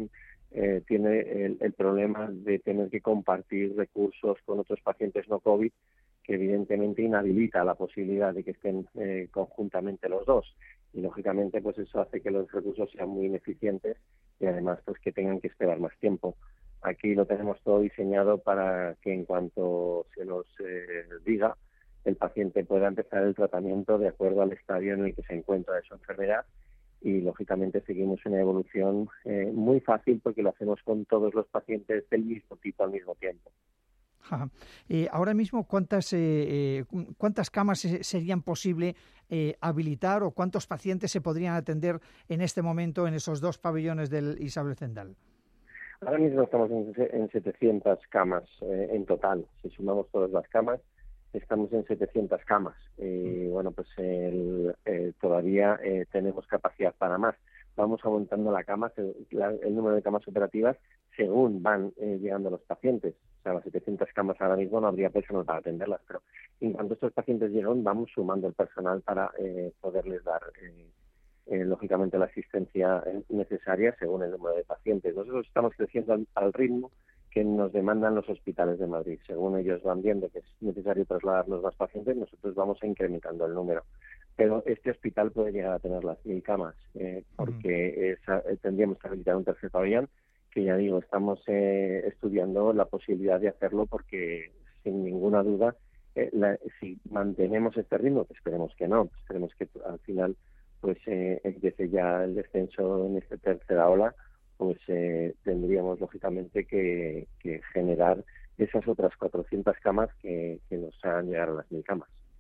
J: eh, tiene el, el problema de tener que compartir recursos con otros pacientes no COVID, que evidentemente inhabilita la posibilidad de que estén eh, conjuntamente los dos, y lógicamente pues eso hace que los recursos sean muy ineficientes y además pues que tengan que esperar más tiempo. Aquí lo tenemos todo diseñado para que en cuanto se nos eh, diga, el paciente pueda empezar el tratamiento de acuerdo al estadio en el que se encuentra de su enfermedad, y lógicamente seguimos una evolución eh, muy fácil porque lo hacemos con todos los pacientes del mismo tipo al mismo tiempo.
C: Ajá. Eh, ahora mismo, ¿cuántas, eh, eh, cuántas camas serían posible eh, habilitar o cuántos pacientes se podrían atender en este momento en esos dos pabellones del Isabel Zendal?
J: Ahora mismo estamos en, en setecientas camas eh, en total. Si sumamos todas las camas, estamos en setecientas camas. Y bueno, pues el, eh, todavía eh, tenemos capacidad para más. Vamos aumentando la cama, la, el número de camas operativas según van eh, llegando los pacientes. O sea, las setecientas camas ahora mismo no habría personal para atenderlas, pero en cuanto estos pacientes llegan, vamos sumando el personal para eh, poderles dar, eh, eh, lógicamente, la asistencia necesaria según el número de pacientes. Nosotros estamos creciendo al, al ritmo que nos demandan los hospitales de Madrid. Según ellos van viendo que es necesario trasladarnos más pacientes, nosotros vamos incrementando el número. Pero este hospital puede llegar a tener las mil camas, eh, porque esa, tendríamos que habilitar un tercer pabellón, que ya digo, estamos eh, estudiando la posibilidad de hacerlo porque, sin ninguna duda, eh, la, si mantenemos este ritmo, que esperemos que no, esperemos que al final pues eh, empiece ya el descenso en esta tercera ola, pues eh, tendríamos lógicamente que, que generar esas otras cuatrocientas camas que, que nos hagan llegar a las mil camas.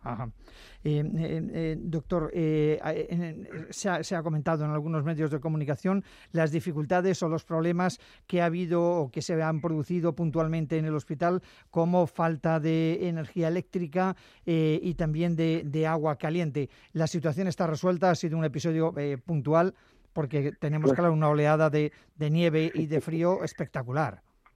C: Ajá. Eh, eh, eh, doctor, eh, eh, se, ha, se ha comentado en algunos medios de comunicación las dificultades o los problemas que ha habido o que se han producido puntualmente en el hospital, como falta de energía eléctrica eh, y también de, de agua caliente. La situación está resuelta, ha sido un episodio eh, puntual, porque tenemos, pues, claro, una oleada de, de nieve y de frío espectacular.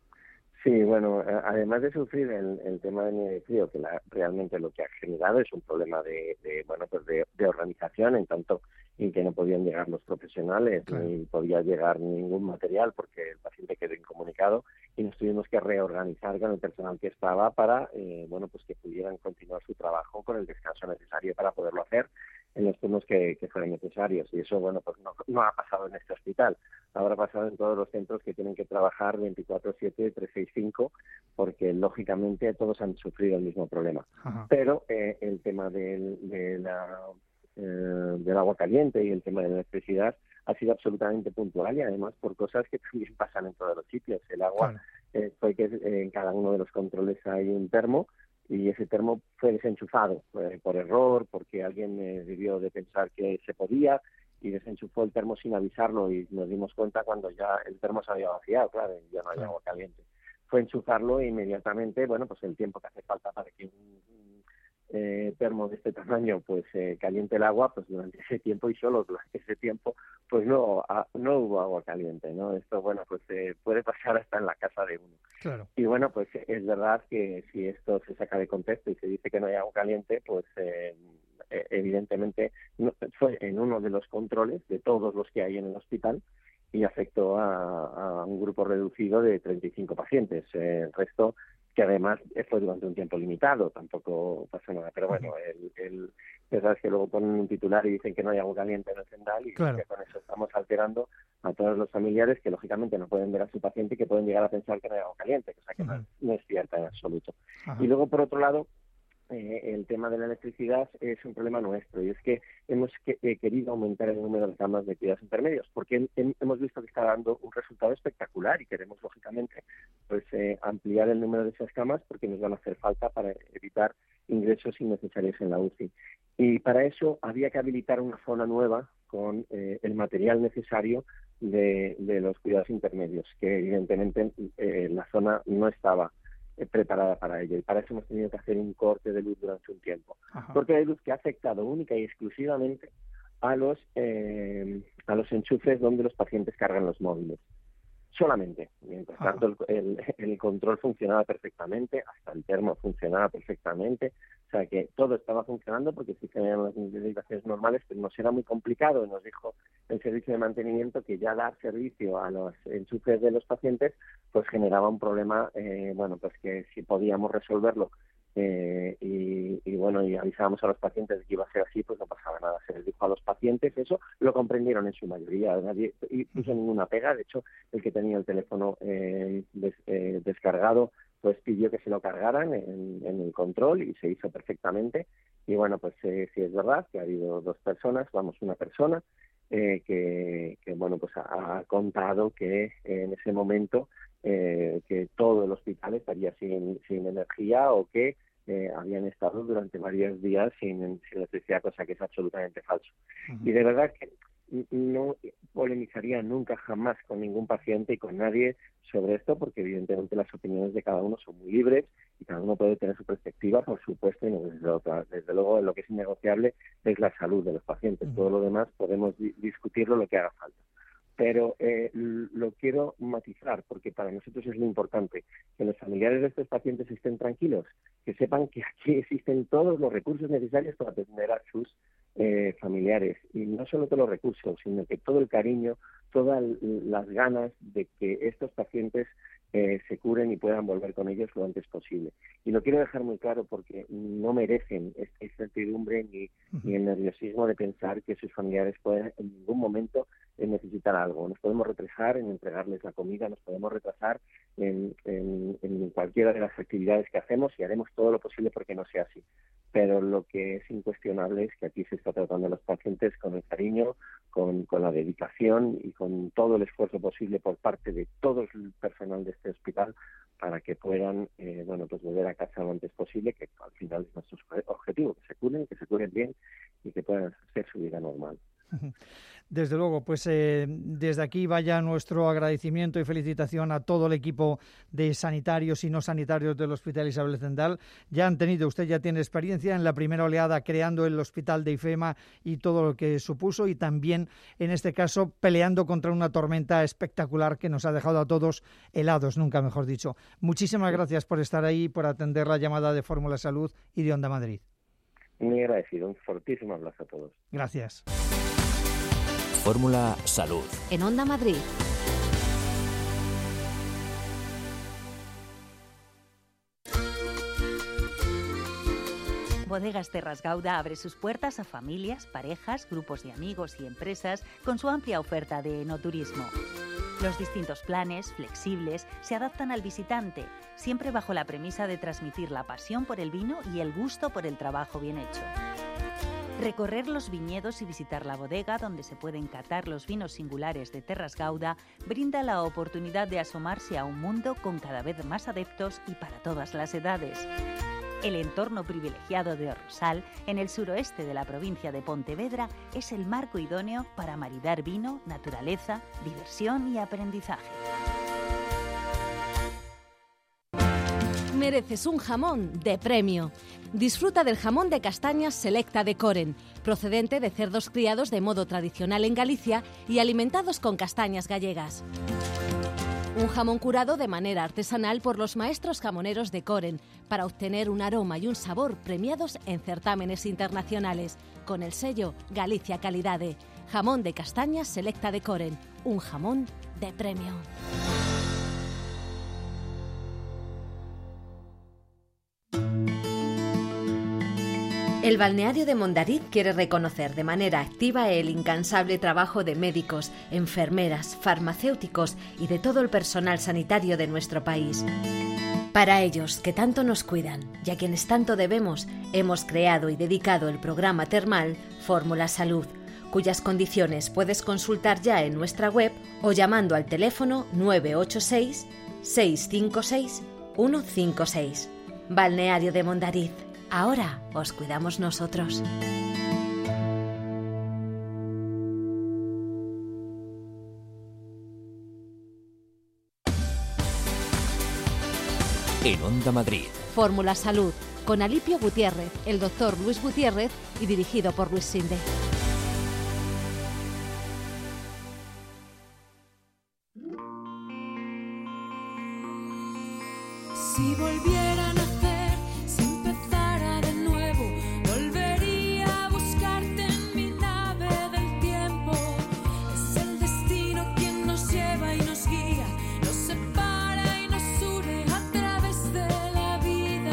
J: Sí, bueno, además de sufrir el, el tema de nieve y frío, que la, realmente lo que ha generado es un problema de, de bueno, pues de, de organización, en tanto en que no podían llegar los profesionales, claro, ni podía llegar ningún material porque el paciente quedó incomunicado, y nos tuvimos que reorganizar con el personal que estaba para, eh, bueno, pues que pudieran continuar su trabajo con el descanso necesario para poderlo hacer en los turnos que, que fueran necesarios. Y eso, bueno, pues no, no ha pasado en este hospital. Habrá pasado en todos los centros que tienen que trabajar veinticuatro siete, trescientos sesenta y cinco, porque lógicamente todos han sufrido el mismo problema. Ajá. Pero eh, el tema del, de la, eh, del agua caliente y el tema de la electricidad ha sido absolutamente puntual, y además por cosas que también pasan en todos los sitios. El agua, claro, eh, fue que eh, en cada uno de los controles hay un termo, y ese termo fue desenchufado eh, por error, porque alguien eh, debió de pensar que se podía, y desenchufó el termo sin avisarlo, y nos dimos cuenta cuando ya el termo se había vaciado, claro, y ya no había agua caliente. Fue enchufarlo e inmediatamente, bueno, pues el tiempo que hace falta para que un, un eh, termo de este tamaño pues eh, caliente el agua, pues durante ese tiempo, y solo durante ese tiempo, pues no a, no hubo agua caliente, ¿no? Esto, bueno, pues eh, puede pasar hasta en la casa de uno.
C: Claro.
J: Y bueno, pues es verdad que si esto se saca de contexto y se dice que no hay agua caliente, pues eh, evidentemente no, fue en uno de los controles de todos los que hay en el hospital, y afectó a, a un grupo reducido de treinta y cinco pacientes. Eh, el resto, que además fue durante un tiempo limitado, tampoco pasó nada. Pero bueno, el, el, ya sabes que luego ponen un titular y dicen que no hay agua caliente en el Zendal, y claro, que con eso estamos alterando a todos los familiares que lógicamente no pueden ver a su paciente y que pueden llegar a pensar que no hay agua caliente, cosa que uh-huh. no, no es cierta en absoluto. Uh-huh. Y luego, por otro lado, Eh, el tema de la electricidad es un problema nuestro, y es que hemos que, eh, querido aumentar el número de camas de cuidados intermedios, porque en, en, hemos visto que está dando un resultado espectacular, y queremos lógicamente pues eh, ampliar el número de esas camas, porque nos van a hacer falta para evitar ingresos innecesarios en la U C I. Y para eso había que habilitar una zona nueva con eh, el material necesario de, de los cuidados intermedios, que evidentemente eh, la zona no estaba preparada para ello, y para eso hemos tenido que hacer un corte de luz durante un tiempo. Ajá. Corte de luz que ha afectado única y exclusivamente a los eh, a los enchufes donde los pacientes cargan los móviles. Solamente. Mientras Ajá. tanto, el, el, el control funcionaba perfectamente, hasta el termo funcionaba perfectamente, o sea que todo estaba funcionando porque sí tenían las indicaciones normales, pero nos era muy complicado, y nos dijo el servicio de mantenimiento que ya dar servicio a los enchufes de los pacientes pues generaba un problema, eh, bueno, pues que si podíamos resolverlo eh, y, y bueno, y avisábamos a los pacientes de que iba a ser así, pues no pasaba nada. Se les dijo a los pacientes eso, lo comprendieron en su mayoría, nadie puso ninguna pega. De hecho, el que tenía el teléfono eh, des, eh, descargado pues pidió que se lo cargaran en, en el control, y se hizo perfectamente. Y bueno, pues eh, sí es verdad que ha habido dos personas, vamos, una persona eh, que, que bueno, pues ha, ha contado que eh, en ese momento eh, que todo el hospital estaría sin, sin energía, o que eh, habían estado durante varios días sin, sin electricidad, cosa que es absolutamente falso. Uh-huh. Y de verdad que no polemizaría nunca jamás con ningún paciente y con nadie sobre esto, porque evidentemente las opiniones de cada uno son muy libres y cada uno puede tener su perspectiva, por supuesto, y no desde otra. Desde luego, lo que es innegociable es la salud de los pacientes. Uh-huh. Todo lo demás podemos di- discutirlo lo que haga falta. Pero eh, lo quiero matizar, porque para nosotros es lo importante, que los familiares de estos pacientes estén tranquilos, que sepan que aquí existen todos los recursos necesarios para atender a sus eh, familiares, y no solo todos los recursos, sino que todo el cariño, todas las ganas de que estos pacientes eh, se curen y puedan volver con ellos lo antes posible. Y lo quiero dejar muy claro, porque no merecen esta incertidumbre ni, uh-huh. ni el nerviosismo de pensar que sus familiares pueden en ningún momento necesitar algo. Nos podemos retrasar en entregarles la comida, nos podemos retrasar en, en, en cualquiera de las actividades que hacemos, y haremos todo lo posible porque no sea así. pero lo que es incuestionable es que aquí se está tratando a los pacientes con el cariño, con, con la dedicación y con todo el esfuerzo posible por parte de todo el personal de este hospital para que puedan eh, bueno, pues volver a casa lo antes posible, que al final es nuestro objetivo, que se curen, que se curen bien y que puedan hacer su vida normal.
C: Desde luego, pues eh, desde aquí vaya nuestro agradecimiento y felicitación a todo el equipo de sanitarios y no sanitarios del Hospital Isabel Zendal. Ya han tenido, usted ya tiene experiencia en la primera oleada creando el Hospital de IFEMA y todo lo que supuso, y también en este caso peleando contra una tormenta espectacular que nos ha dejado a todos helados, nunca mejor dicho. Muchísimas gracias por estar ahí, por atender la llamada de Fórmula Salud y de Onda Madrid.
J: Muy agradecido, un fortísimo abrazo a todos.
C: Gracias.
A: Fórmula Salud.
F: En Onda Madrid.
E: Bodegas Terras Gauda abre sus puertas a familias, parejas, grupos de amigos y empresas con su amplia oferta de enoturismo. Los distintos planes, flexibles, se adaptan al visitante, siempre bajo la premisa de transmitir la pasión por el vino y el gusto por el trabajo bien hecho. Recorrer los viñedos y visitar la bodega donde se pueden catar los vinos singulares de Terras Gauda brinda la oportunidad de asomarse a un mundo con cada vez más adeptos y para todas las edades. El entorno privilegiado de Orrosal, en el suroeste de la provincia de Pontevedra, es el marco idóneo para maridar vino, naturaleza, diversión y aprendizaje.
F: Mereces un jamón de premio. Disfruta del jamón de castañas Selecta de Coren, procedente de cerdos criados de modo tradicional en Galicia y alimentados con castañas gallegas. Un jamón curado de manera artesanal por los maestros jamoneros de Coren para obtener un aroma y un sabor premiados en certámenes internacionales, con el sello Galicia Calidade. Jamón de castañas Selecta de Coren, un jamón de premio. El balneario de Mondariz quiere reconocer de manera activa el incansable trabajo de médicos, enfermeras, farmacéuticos y de todo el personal sanitario de nuestro país. Para ellos, que tanto nos cuidan y a quienes tanto debemos, hemos creado y dedicado el programa termal Fórmula Salud, cuyas condiciones puedes consultar ya en nuestra web o llamando al teléfono nueve ocho seis, seis cinco seis, uno cinco seis. Balneario de Mondariz. Ahora os cuidamos nosotros.
A: En Onda Madrid.
F: Fórmula Salud, con Alipio Gutiérrez, el doctor Luis Gutiérrez y dirigido por Luis Sinde.
B: Si volviera a nacer, si empezara de nuevo, volvería a buscarte en mi nave del tiempo. Es el destino quien nos lleva y nos guía, nos separa y nos une a través de la vida.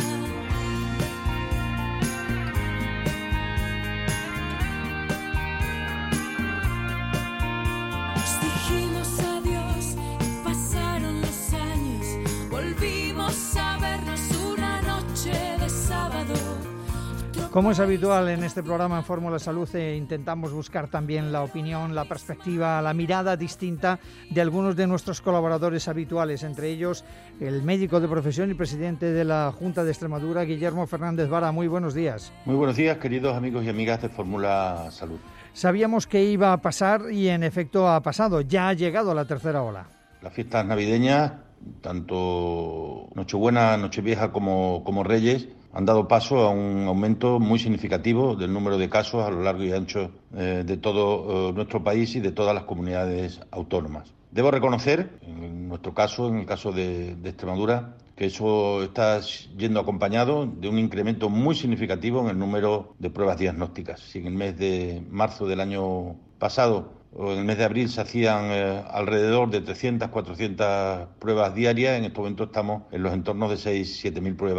B: Nos dijimos adiós y pasaron los años, volvimos a vernos una noche de sábado.
C: Como es habitual en este programa en Fórmula Salud, eh, intentamos buscar también la opinión, la perspectiva, la mirada distinta de algunos de nuestros colaboradores habituales, entre ellos el médico de profesión y presidente de la Junta de Extremadura, Guillermo Fernández Vara. Muy buenos días.
K: Muy buenos días, queridos amigos y amigas de Fórmula Salud.
C: Sabíamos que iba a pasar y en efecto ha pasado, ya ha llegado la tercera ola.
K: Las fiestas navideñas, tanto Nochebuena, Nochevieja como, como Reyes, han dado paso a un aumento muy significativo del número de casos a lo largo y ancho eh, de todo eh, nuestro país y de todas las comunidades autónomas. Debo reconocer, en nuestro caso, en el caso de, de Extremadura, que eso está yendo acompañado de un incremento muy significativo en el número de pruebas diagnósticas. Si en el mes de marzo del año pasado o en el mes de abril se hacían eh, alrededor de trescientas, cuatrocientas pruebas diarias, en este momento estamos en los entornos de seis, siete mil pruebas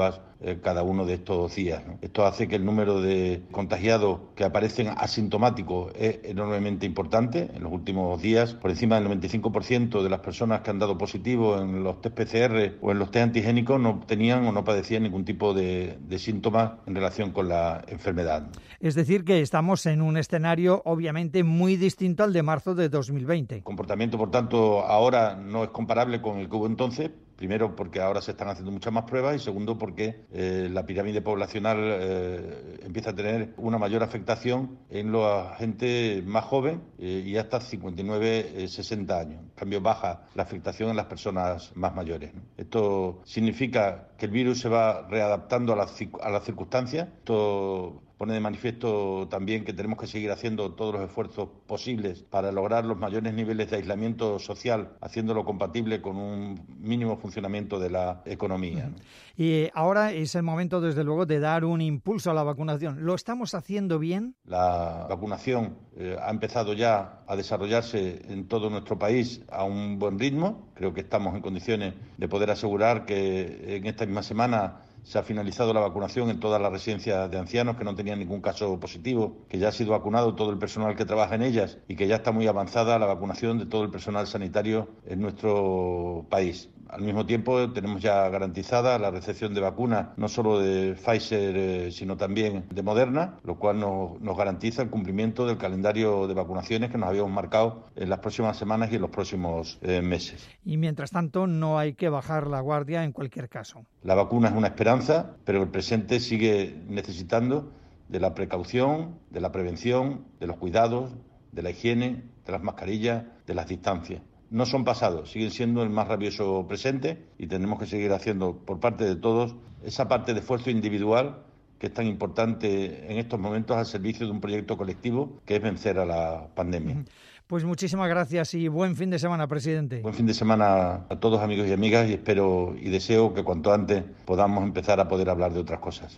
K: eh, cada uno de estos días, ¿no? Esto hace que el número de contagiados que aparecen asintomáticos es enormemente importante. En los últimos días, por encima del noventa y cinco por ciento de las personas que han dado positivo en los test P C R o en los test antigénicos no tenían o no padecían ningún tipo de, de síntomas en relación con la enfermedad.
C: Es decir, que estamos en un escenario obviamente muy distinto al de marzo de dos mil veinte.
K: El comportamiento, por tanto, ahora no es comparable con el que hubo entonces. Primero, porque ahora se están haciendo muchas más pruebas, y segundo, porque eh, la pirámide poblacional eh, empieza a tener una mayor afectación en la gente más joven eh, y hasta cincuenta y nueve, sesenta años. En cambio, baja la afectación en las personas más mayores, ¿no? Esto significa que el virus se va readaptando a las, a las circunstancias. Esto pone de manifiesto también que tenemos que seguir haciendo todos los esfuerzos posibles para lograr los mayores niveles de aislamiento social, haciéndolo compatible con un mínimo funcionamiento de la economía, ¿no?
C: Y ahora es el momento, desde luego, de dar un impulso a la vacunación. ¿Lo estamos haciendo bien?
K: La vacunación eh, ha empezado ya a desarrollarse en todo nuestro país a un buen ritmo. Creo que estamos en condiciones de poder asegurar que en esta misma semana se ha finalizado la vacunación en todas las residencias de ancianos que no tenían ningún caso positivo, que ya ha sido vacunado todo el personal que trabaja en ellas y que ya está muy avanzada la vacunación de todo el personal sanitario en nuestro país. Al mismo tiempo, tenemos ya garantizada la recepción de vacunas, no solo de Pfizer, eh, sino también de Moderna, lo cual nos, nos garantiza el cumplimiento del calendario de vacunaciones que nos habíamos marcado en las próximas semanas y en los próximos eh, meses.
C: Y mientras tanto, no hay que bajar la guardia en cualquier caso.
K: La vacuna es una esperanza, pero el presente sigue necesitando de la precaución, de la prevención, de los cuidados, de la higiene, de las mascarillas, de las distancias. No son pasados, siguen siendo el más rabioso presente, y tenemos que seguir haciendo por parte de todos esa parte de esfuerzo individual que es tan importante en estos momentos al servicio de un proyecto colectivo que es vencer a la pandemia.
C: Pues muchísimas gracias y buen fin de semana, presidente.
K: Buen fin de semana a todos, amigos y amigas, y espero y deseo que cuanto antes podamos empezar a poder hablar de otras cosas.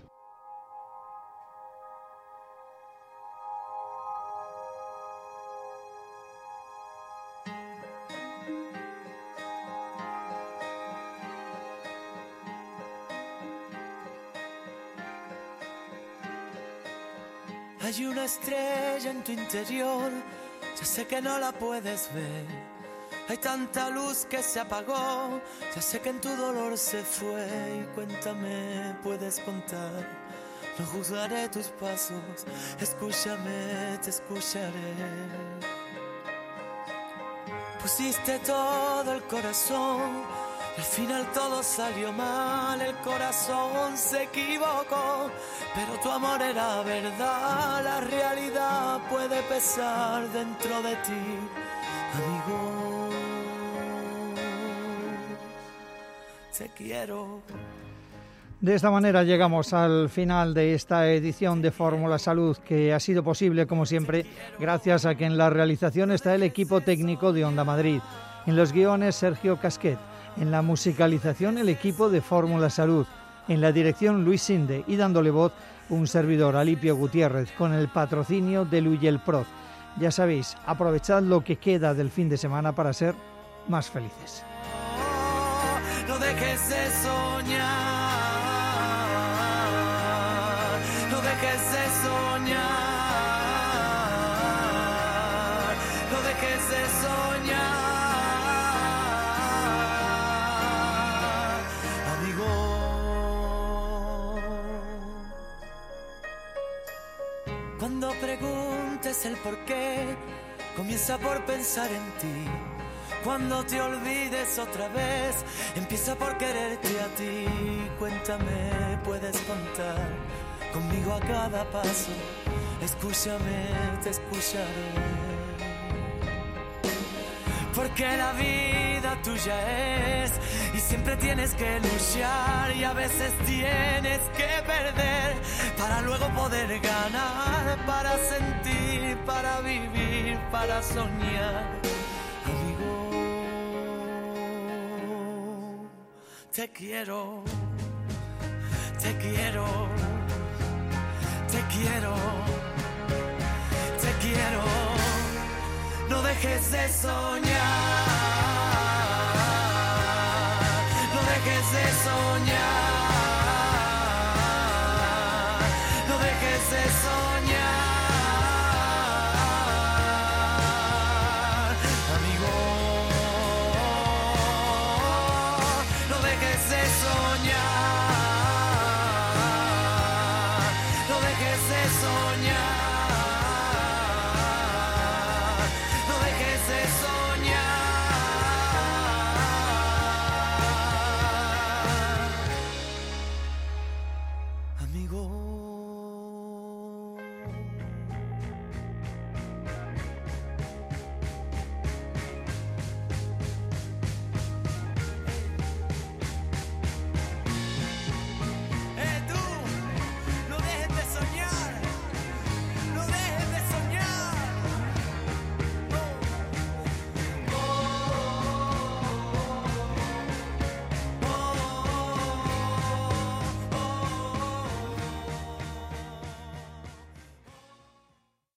B: Hay una estrella en tu interior, ya sé que no la puedes ver. Hay tanta luz que se apagó, ya sé que en tu dolor se fue. Y cuéntame, puedes contar, no juzgaré tus pasos. Escúchame, te escucharé. Pusiste todo el corazón, al final todo salió mal, el corazón se equivocó, pero tu amor era verdad, la realidad puede pesar dentro de ti, amigo, te quiero.
C: De esta manera llegamos al final de esta edición de Fórmula Salud, que ha sido posible, como siempre, gracias a que en la realización está el equipo técnico de Onda Madrid, en los guiones Sergio Casquet, en la musicalización el equipo de Fórmula Salud, en la dirección Luis Sinde y dándole voz un servidor, Alipio Gutiérrez, con el patrocinio de Luyel Proz. Ya sabéis, aprovechad lo que queda del fin de semana para ser más felices.
B: No dejes de soñar, no dejes de soñar, no dejes de soñar. Cuando preguntes el por qué, comienza por pensar en ti. Cuando te olvides otra vez, empieza por quererte a ti. Cuéntame, puedes contar conmigo a cada paso. Escúchame, te escucharé. Porque la vida tuya es y siempre tienes que luchar y a veces tienes que perder para luego poder ganar, para sentir, para vivir, para soñar. Amigo, te quiero, te quiero, te quiero, te quiero. No dejes de soñar, no dejes de soñar, ese sol.